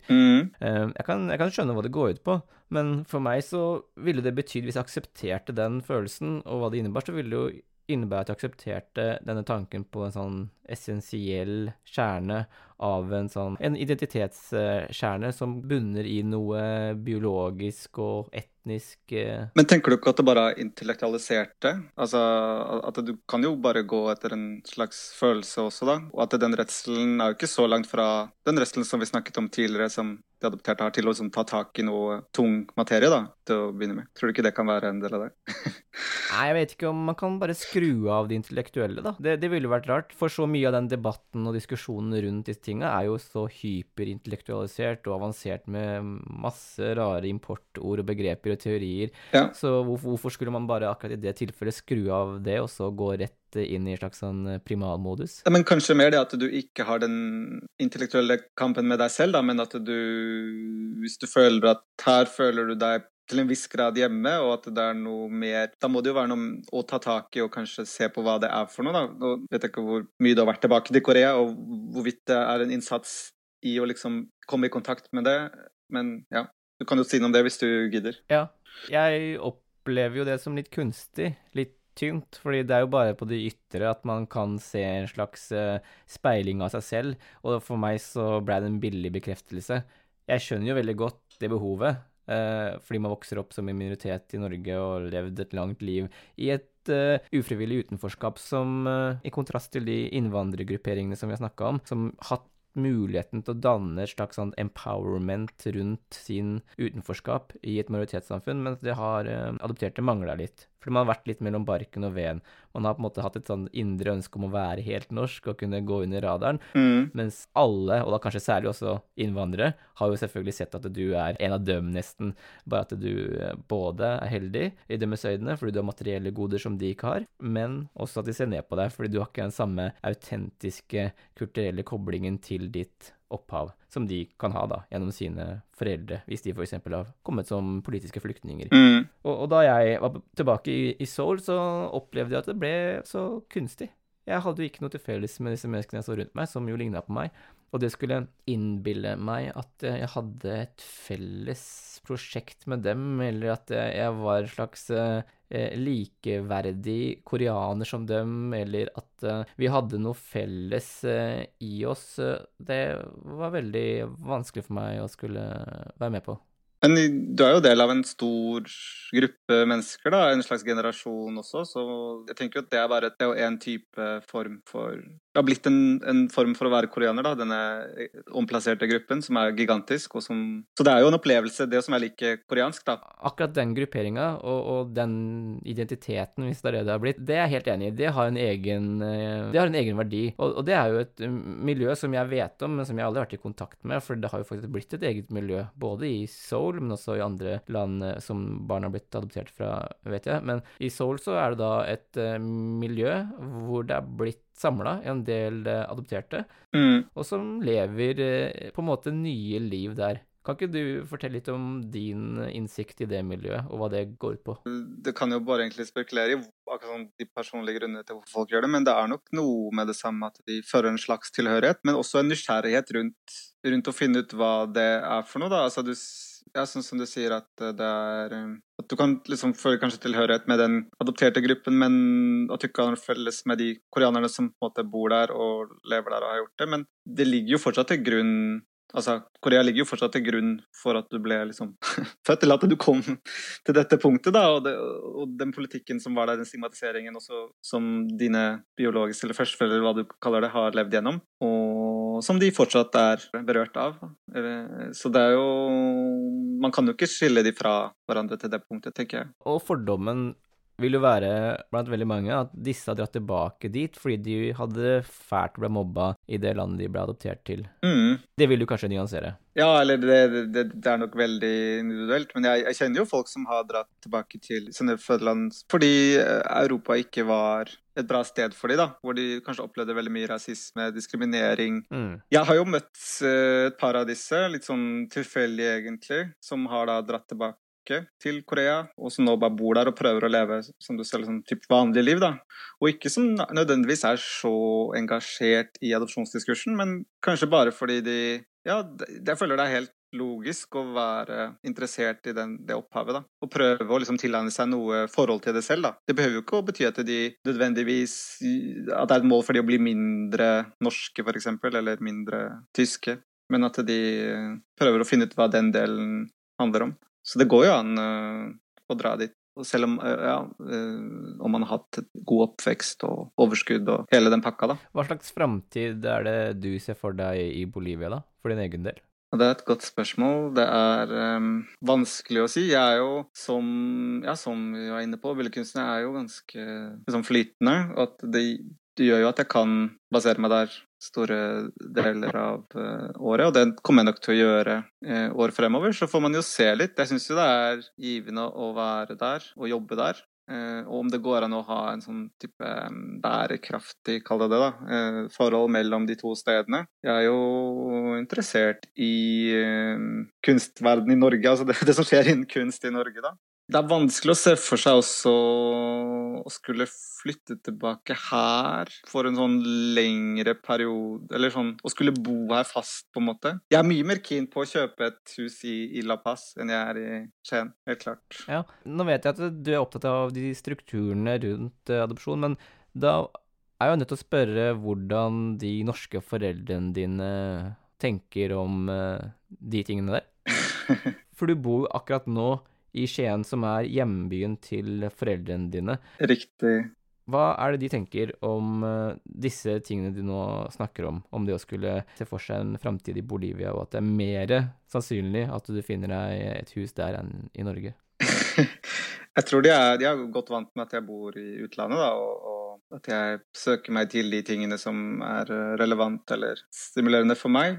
Jeg kan skjønne hva det går ut på, men for meg så ville det betyde, hvis jeg aksepterte den følelsen og hva det innebar, så ville det jo innebærer at jeg aksepterte denne tanken på en sånn essensiell kjerne av en identitetskjerne som bunner i noe biologisk og etnisk. Men tenker du ikke at det bare er intellektualisert det? Altså, at du kan jo bare gå etter en slags følelse også da, og at den redselen er jo ikke så langt fra den redselen som vi snakket om tidligere, som de adopterte har til å liksom, ta tak i noe tung materie da, til å begynne med. Tror du ikke det kan være en del av det? Nei, jeg vet ikke om man kan bare skru av det intellektuelle da. Det ville vært rart, for så mye av den debatten og diskusjonen rundt disse tingene er jo så hyperintellektualisert og avansert med masse rare importord og begreper og teorier. Ja. Så hvorfor skulle man bare akkurat i det tilfellet skru av det og så gå rett inn i en slags sånn primalmodus? Ja, men kanskje mer det at du ikke har den intellektuelle kampen med deg selv da, men at du, hvis du føler at her føler du deg til en viss grad hjemme, og at det er noe mer, da må det jo være noe å ta tak i og kanskje se på hva det er for noe da. Nå vet jeg ikke hvor mye du har vært tilbake til Korea, og hvorvidt det er en innsats i å liksom komme i kontakt med det, men ja, du kan jo si noe om det hvis du gidder. Ja, jeg opplever jo det som litt kunstig, litt tynt, fordi det er jo bare på det ytre at man kan se en slags speiling av seg selv, og for meg så ble det en billig bekreftelse. Jeg skjønner jo veldig godt det behovet, fordi man vokser opp som en minoritet i Norge og levd et langt liv i et ufrivillig utenforskap som, i kontrast til de innvandrergrupperingene som vi har snakket om, som hatt muligheten til å danne et slags sånn empowerment rundt sin utenforskap i et majoritetssamfunn, mens det har adopterte manglet litt. Fordi man har vært litt mellom barken og veden. Man har på en måte hatt et sånn indre ønske om å være helt norsk og kunne gå under radaren, mens alle, og da kanskje særlig også innvandrere, har jo selvfølgelig sett at du er en av dem nesten, bare at du både er heldig i deres øyne, fordi du har materielle goder som de ikke har, men også at de ser ned på deg, fordi du har ikke den samme autentiske kulturelle koblingen til ditt opphav, som de kan ha da, gjennom sine foreldre, hvis de for eksempel har kommet som politiske flyktninger. Og da jeg var tilbake i Seoul, så opplevde jeg at det ble så kunstig. Jeg hadde jo ikke noe til felles med disse menneskene jeg så rundt meg, som jo lignet på meg, og det skulle innbille meg at jeg hadde et felles prosjekt med dem, eller at jeg var en slags likeverdig koreaner som dem, eller at vi hadde noe felles i oss. Det var veldig vanskelig for meg å skulle være med på. Men du er jo del av en stor gruppe mennesker da, en slags generasjon også, så jeg tenker at det er bare en type form for, det har blitt en form for å være koreaner da, denne omplasserte gruppen som er gigantisk, og som, så det er jo en opplevelse, det som er like koreansk da. Akkurat den grupperingen og den identiteten, hvis det er det har blitt, det er jeg helt enig i, det har en egen verdi, og det er jo et miljø som jeg vet om, men som jeg aldri har vært i kontakt med, for det har jo faktisk blitt et eget miljø, både i Seoul, men også i andre land som barn har blitt adoptert fra, vet jeg. Men i Seoul så er det da et miljø hvor det er blitt samlet en del adopterte, og som lever på en måte nye liv der. Kan ikke du fortelle litt om din innsikt i det miljøet, og hva det går ut på? Det kan jo bare egentlig spekulere i akkurat de personlige grunnene til hvorfor folk gjør det, men det er nok noe med det samme at de fører en slags tilhørighet, men også en nysgjerrighet rundt å finne ut hva det er for noe da. Altså sånn som du sier at det er at du kan liksom føle kanskje tilhørighet med den adopterte gruppen, men at du ikke har felles med de koreanerne som på en måte bor der og lever der og har gjort det, men det ligger jo fortsatt til grunn, altså Korea ligger jo fortsatt til grunn for at du ble liksom født, eller at du kom til dette punktet da, og den politikken som var der, den stigmatiseringen også, som dine biologiske eller førsteforeldre, eller hva du kaller det, har levd gjennom, og og som de fortsatt berørt av. Så det jo man kan jo ikke skille de fra hverandre til det punktet, tenker jeg. Og fordommen vil jo være blant veldig mange at disse har dratt tilbake dit fordi de hadde fælt ble mobba i det landet de ble adoptert til. Det vil du kanskje nyansere? Ja, eller det nok veldig individuelt, men jeg kjenner jo folk som har dratt tilbake til sånne fødeland fordi Europa ikke var et bra sted for dem, da, hvor de kanskje opplevde veldig mye rasisme, diskriminering. Jeg har jo møtt et par av disse, litt sånn tilfeldig egentlig, som har da dratt tilbake til Korea, og som nå bare bor der og prøver å leve, som du ser, sånn typ vanlig liv, da. Og ikke som nødvendigvis så engasjert i adopsjonsdiskursen, men kanskje bare fordi jeg føler det helt logisk å være interessert i det opphavet, da. Og prøve å liksom tilegne seg noe forhold til det selv, da. Det behøver jo ikke å bety at de nødvendigvis, at det et mål for de å bli mindre norske, for eksempel, eller mindre tyske, men at de prøver å finne ut hva den delen handler om. Så det går jo an å dra dit, selv om man har hatt god oppvekst og overskudd og hele den pakka, da. Hva slags fremtid det du ser for deg i Bolivia, da, for din egen del? Det et godt spørsmål. Det vanskelig å si. Jeg jo, som vi var inne på, billedkunstner jo ganske liksom, flytende, og at det gjør jo at jeg kan basere meg der store deler av året, og det kommer jeg nok til å gjøre år fremover. Så får man jo se litt. Jeg synes jo det givende å være der og jobbe der. Og om det går an å ha en sånn type bærekraftig, kall det da, forhold mellom de to stedene. Jeg jo interessert i kunstverden i Norge, altså det som skjer innen kunst i Norge da. Det vanskelig å se for seg også å skulle flytte tilbake her for en sånn lengre periode, eller sånn, å skulle bo her fast på en måte. Jeg mye mer keen på å kjøpe et hus i La Paz enn jeg i Skien, helt klart. Ja, nå vet jeg at du opptatt av de strukturene rundt adopsjon, men da jeg jo nødt til å spørre hvordan de norske foreldrene dine tenker om de tingene der. For du bor jo akkurat nå i Skien, som hjembyen til foreldrene dine. Riktig. Hva det de tenker om disse tingene du nå snakker om det å skulle se for seg en fremtid i Bolivia, og at det mer sannsynlig at du finner deg et hus der enn i Norge? Jeg tror de har godt vant med at jeg bor i utlandet, da, og at jeg søker meg til de tingene som relevant eller stimulerende for meg.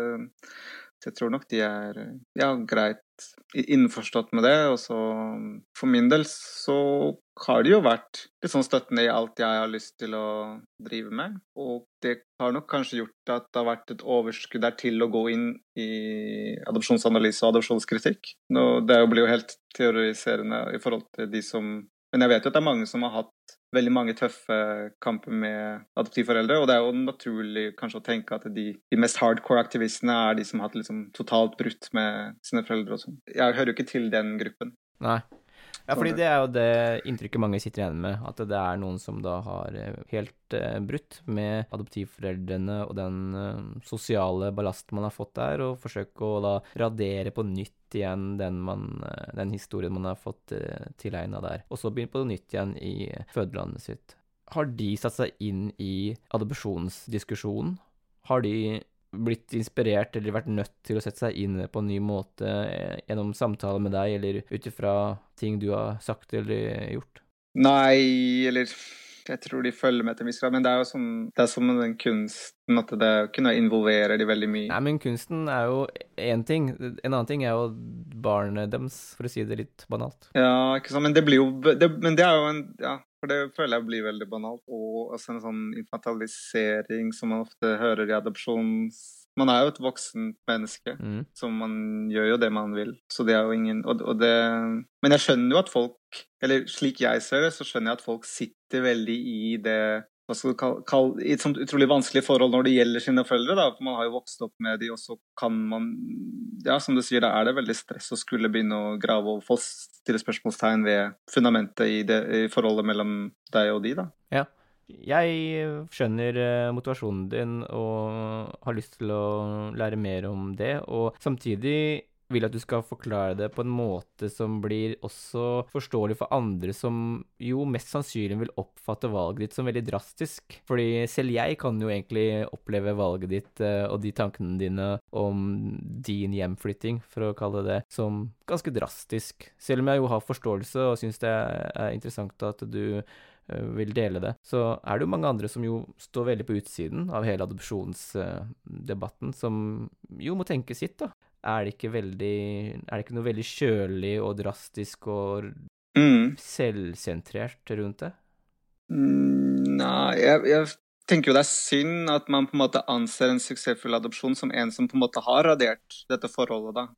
Så jeg tror nok de greit innforstått med det, og så for min del så har det jo vært litt sånn støttende i alt jeg har lyst til å drive med, og det har nok kanskje gjort at det har vært et overskudd der til å gå inn i adopsjonsanalyse og adopsjonskritikk. Det blir jo helt teoriserende i forhold til de som, men jeg vet jo at det mange som har hatt veldig mange tøffe kamper med adoptivforeldre, og det jo naturlig kanskje å tenke at de mest hardcore aktivistene de som har hatt liksom totalt brutt med sine foreldre og sånn. Jeg hører jo ikke til den gruppen. Nei. Ja, fordi det jo det inntrykket mange sitter igjen med, at det noen som da har helt brutt med adoptivforeldrene og den sosiale ballasten man har fått der, og forsøke å da radere på nytt igjen den historien man har fått tilegnet der, og så begynne på nytt igjen i fødelandet sitt. Har de satt seg inn i adopsjonsdiskusjonen? Har de blitt inspirert eller vært nødt til å sette seg inn på en ny måte gjennom samtaler med deg, eller utifra ting du har sagt eller gjort? Nei, eller jeg tror de følger med til en viss grad, men det jo som, med den kunsten, at det kunne involvere de veldig mye. Nei, men kunsten jo en ting. En annen ting jo barnet deres, for å si det litt banalt. Ja, ikke sant, men det blir jo, men det jo en, ja, for det føler jeg blir veldig banalt, og også en sånn infantilisering som man ofte hører i adopsjons... Man jo et voksent menneske, så man gjør jo det man vil, så det jo ingen... Men jeg skjønner jo at folk, eller slik jeg ser det, så skjønner jeg at folk sitter veldig i det, hva skal du kalle, i et sånt utrolig vanskelig forhold når det gjelder sine foreldre, da, for man har jo vokst opp med de, og så kan man, ja, som du sier, da det veldig stress å skulle begynne å grave og stille spørsmålstegn ved fundamentet i forholdet mellom deg og de, da. Ja. Jeg skjønner motivasjonen din og har lyst til å lære mer om det, og samtidig vil at du skal forklare det på en måte som blir også forståelig for andre som jo mest sannsynlig vil oppfatte valget ditt som veldig drastisk. Fordi selv jeg kan jo egentlig oppleve valget ditt og de tankene dine om din hjemflytting, for å kalle det, som ganske drastisk. Selv om jeg jo har forståelse og synes det er interessant at du vil dele det, så er det jo mange andre som jo står veldig på utsiden av hele adopsjonsdebatten, som jo må tenke sitt, da. Er det ikke noe veldig kjølig og drastisk og selvsentrert rundt det? Nei, jeg tenker jo det er synd at man på en måte anser en suksessfull adopsjon som en som på en måte har radert dette forholdet, da,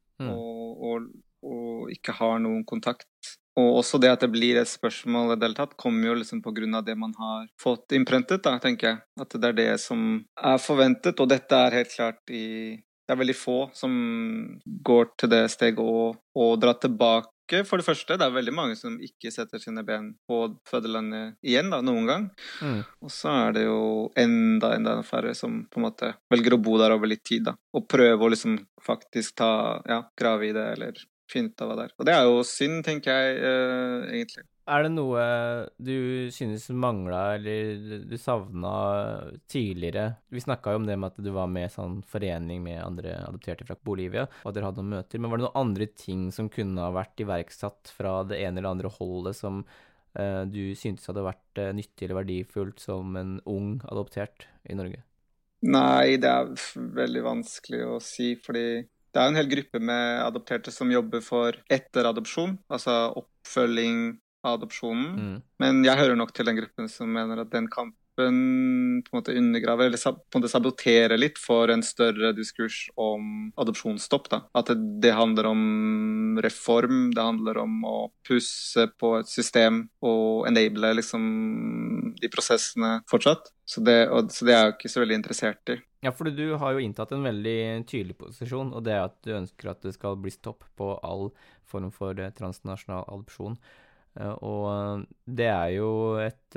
og ikke har noen kontakt. Og også det at det blir et spørsmål i deltatt, kommer jo liksom på grunn av det man har fått innprentet, da, tenker jeg. At det er det som er forventet, og dette er helt klart det er veldig få som går til det steget og drar tilbake. For det første, det er veldig mange som ikke setter sine ben på fødelandet igjen, da, noen gang. Og så er det jo enda færre som på en måte velger å bo der over litt tid, da. Og prøve å liksom faktisk grave i det, eller finne ut av hva det er. Og det er jo synd, tenker jeg, egentlig. Er det noe du synes manglet, eller du savnet tidligere? Vi snakket jo om det med at du var med i sånn forening med andre adopterte fra Bolivia, og at dere hadde noen møter, men var det noen andre ting som kunne ha vært iverksatt fra det ene eller andre holdet som du syntes hadde vært nyttig eller verdifullt som en ung adoptert i Norge? Nei, det er veldig vanskelig å si, fordi det er en hel gruppe med adopterte som jobber for etteradopsjon, altså oppfølging av adopsjonen. Men jeg hører nok til den gruppen som mener at den kampen på en måte undergraver, eller på en måte saboterer litt for en større diskurs om adopsjonsstopp, da. At det handler om reform, det handler om å pusse på et system og enable liksom de prosessene fortsatt. Så det er jeg jo ikke så veldig interessert i. Ja, for du har jo inntatt en veldig tydelig posisjon, og det er at du ønsker at det skal bli stopp på all form for transnasjonal adopsjon. Og det er jo et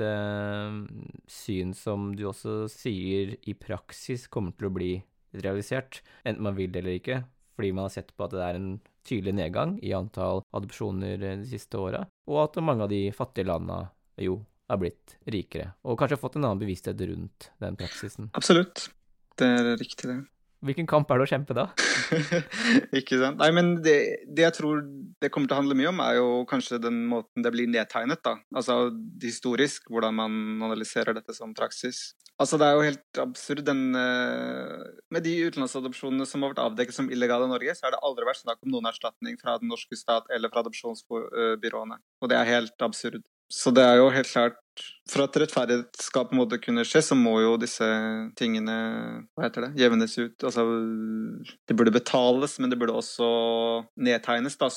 syn som du også sier i praksis kommer til å bli realisert, enten man vil det eller ikke, fordi man har sett på at det er en tydelig nedgang i antall adopsjoner de siste årene, og at mange av de fattige landene jo har blitt rikere, og kanskje fått en annen bevissthet rundt den praksisen. Absolutt, det er riktig det. Hvilken kamp er det å kjempe da? Ikke sant? Nei, men det jeg tror det kommer til å handle mye om er jo kanskje den måten det blir nedtegnet da. Altså historisk, hvordan man analyserer dette som praksis. Altså det er jo helt absurd med de utenlandsadopsjonene som har vært avdekket som illegale i Norge, så har det aldri vært snakk om noen erstatning fra den norske stat eller fra adopsjonsbyråene. Og det er helt absurd. Så det er jo helt klart, for at rettferdighet skal på en måte kunne skje, så må jo disse tingene, jevnes ut. Altså, det burde betales, men det burde også nedtegnes da,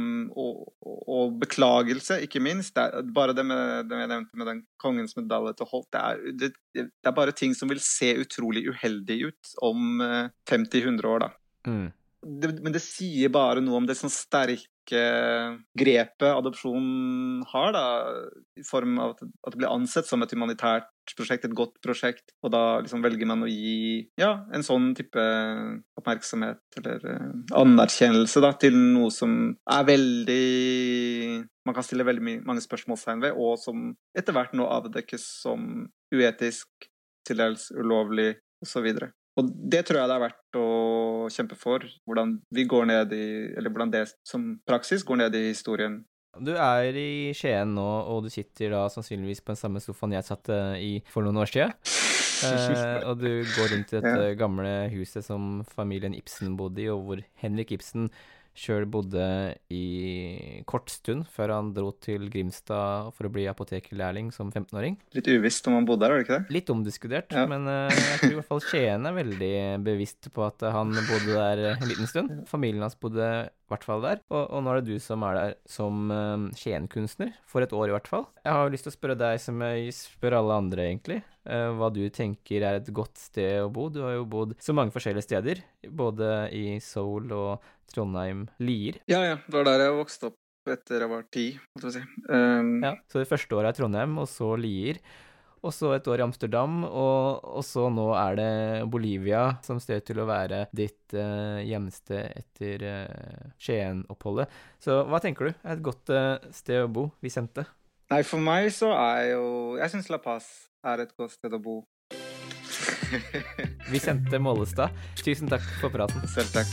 og beklagelse, ikke minst. Det er bare det jeg nevnte med den kongens medalje til Holt, det er bare ting som vil se utrolig uheldig ut om 50-100 år da. Men det sier bare noe om det sånn sterke grepet adopsjon har da, i form av at det blir ansett som et humanitært prosjekt, et godt prosjekt, og da liksom velger man å gi en sånn type oppmerksomhet eller anerkjennelse da, til noe som er veldig, man kan stille veldig mange spørsmålstegn ved, og som etter hvert nå avdekkes som uetisk, til dels ulovlig, og så videre. Og det tror jeg det er verdt å kjempe for, hvordan vi går ned i, eller hvordan det som praksis går ned i historien. Du er i Skien nå, og du sitter da sannsynligvis på den samme sofaen jeg satt i for noen år siden. Og du går rundt i dette gamle huset som familien Ibsen bodde i, og hvor Henrik Ibsen selv bodde i kort stund før han dro til Grimstad for å bli apotekerlærling som 15-åring. Litt uvisst om han bodde der, var det ikke det? Litt omdiskutert, men jeg tror i hvert fall Skien er veldig bevisst på at han bodde der en liten stund. Familien hans bodde i hvert fall der, og nå er det du som er der som Skien-kunstner, for et år i hvert fall. Jeg har lyst til å spørre deg som jeg spør alle andre egentlig, hva du tenker er et godt sted å bo. Du har jo bodd så mange forskjellige steder, både i Seoul og Trondheim, Lier. Ja, det var der jeg vokste opp etter jeg var 10, måtte jeg si. Ja, så det første året er Trondheim, og så Lier. og så et år i Amsterdam, og så nå er det Bolivia som ser til å være ditt hjemsted etter Skien-oppholdet. Så hva tenker du? Er et godt sted å bo, Vicente? Nei, for meg så jeg synes La Paz er et godt sted å bo. Vicente Mollestad, tusen takk for praten. Selv takk.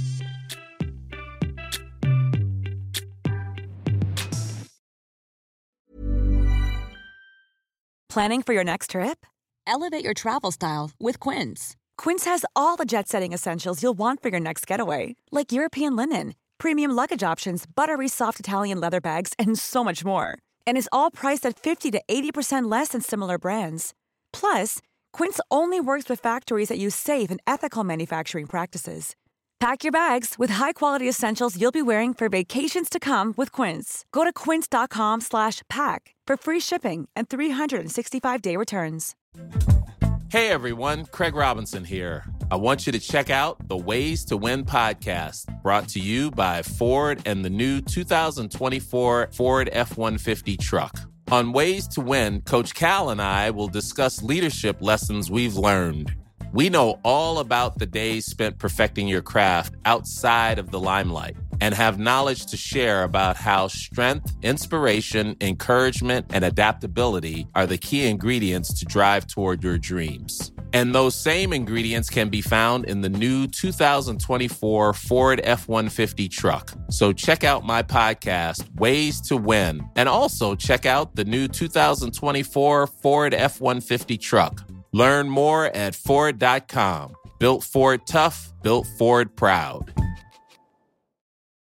Planning for your next trip? Elevate your travel style with Quince. Quince has all the jet-setting essentials you'll want for your next getaway, like European linen, premium luggage options, buttery soft Italian leather bags, and so much more. And is all priced at 50 to 80% less than similar brands. Plus, Quince only works with factories that use safe and ethical manufacturing practices. Pack your bags with high-quality essentials you'll be wearing for vacations to come with Quince. Go to quince.com/pack for free shipping and 365-day returns. Hey everyone, Craig Robinson here. I want you to check out the Ways to Win podcast, brought to you by Ford and the new 2024 Ford F-150 truck. On Ways to Win, Coach Cal and I will discuss leadership lessons we've learned. We know all about the days spent perfecting your craft outside of the limelight and have knowledge to share about how strength, inspiration, encouragement, and adaptability are the key ingredients to drive toward your dreams. And those same ingredients can be found in the new 2024 Ford F-150 truck. So check out my podcast, Ways to Win, and also check out the new 2024 Ford F-150 truck. Learn more at Ford.com. Built Ford tough, built Ford proud.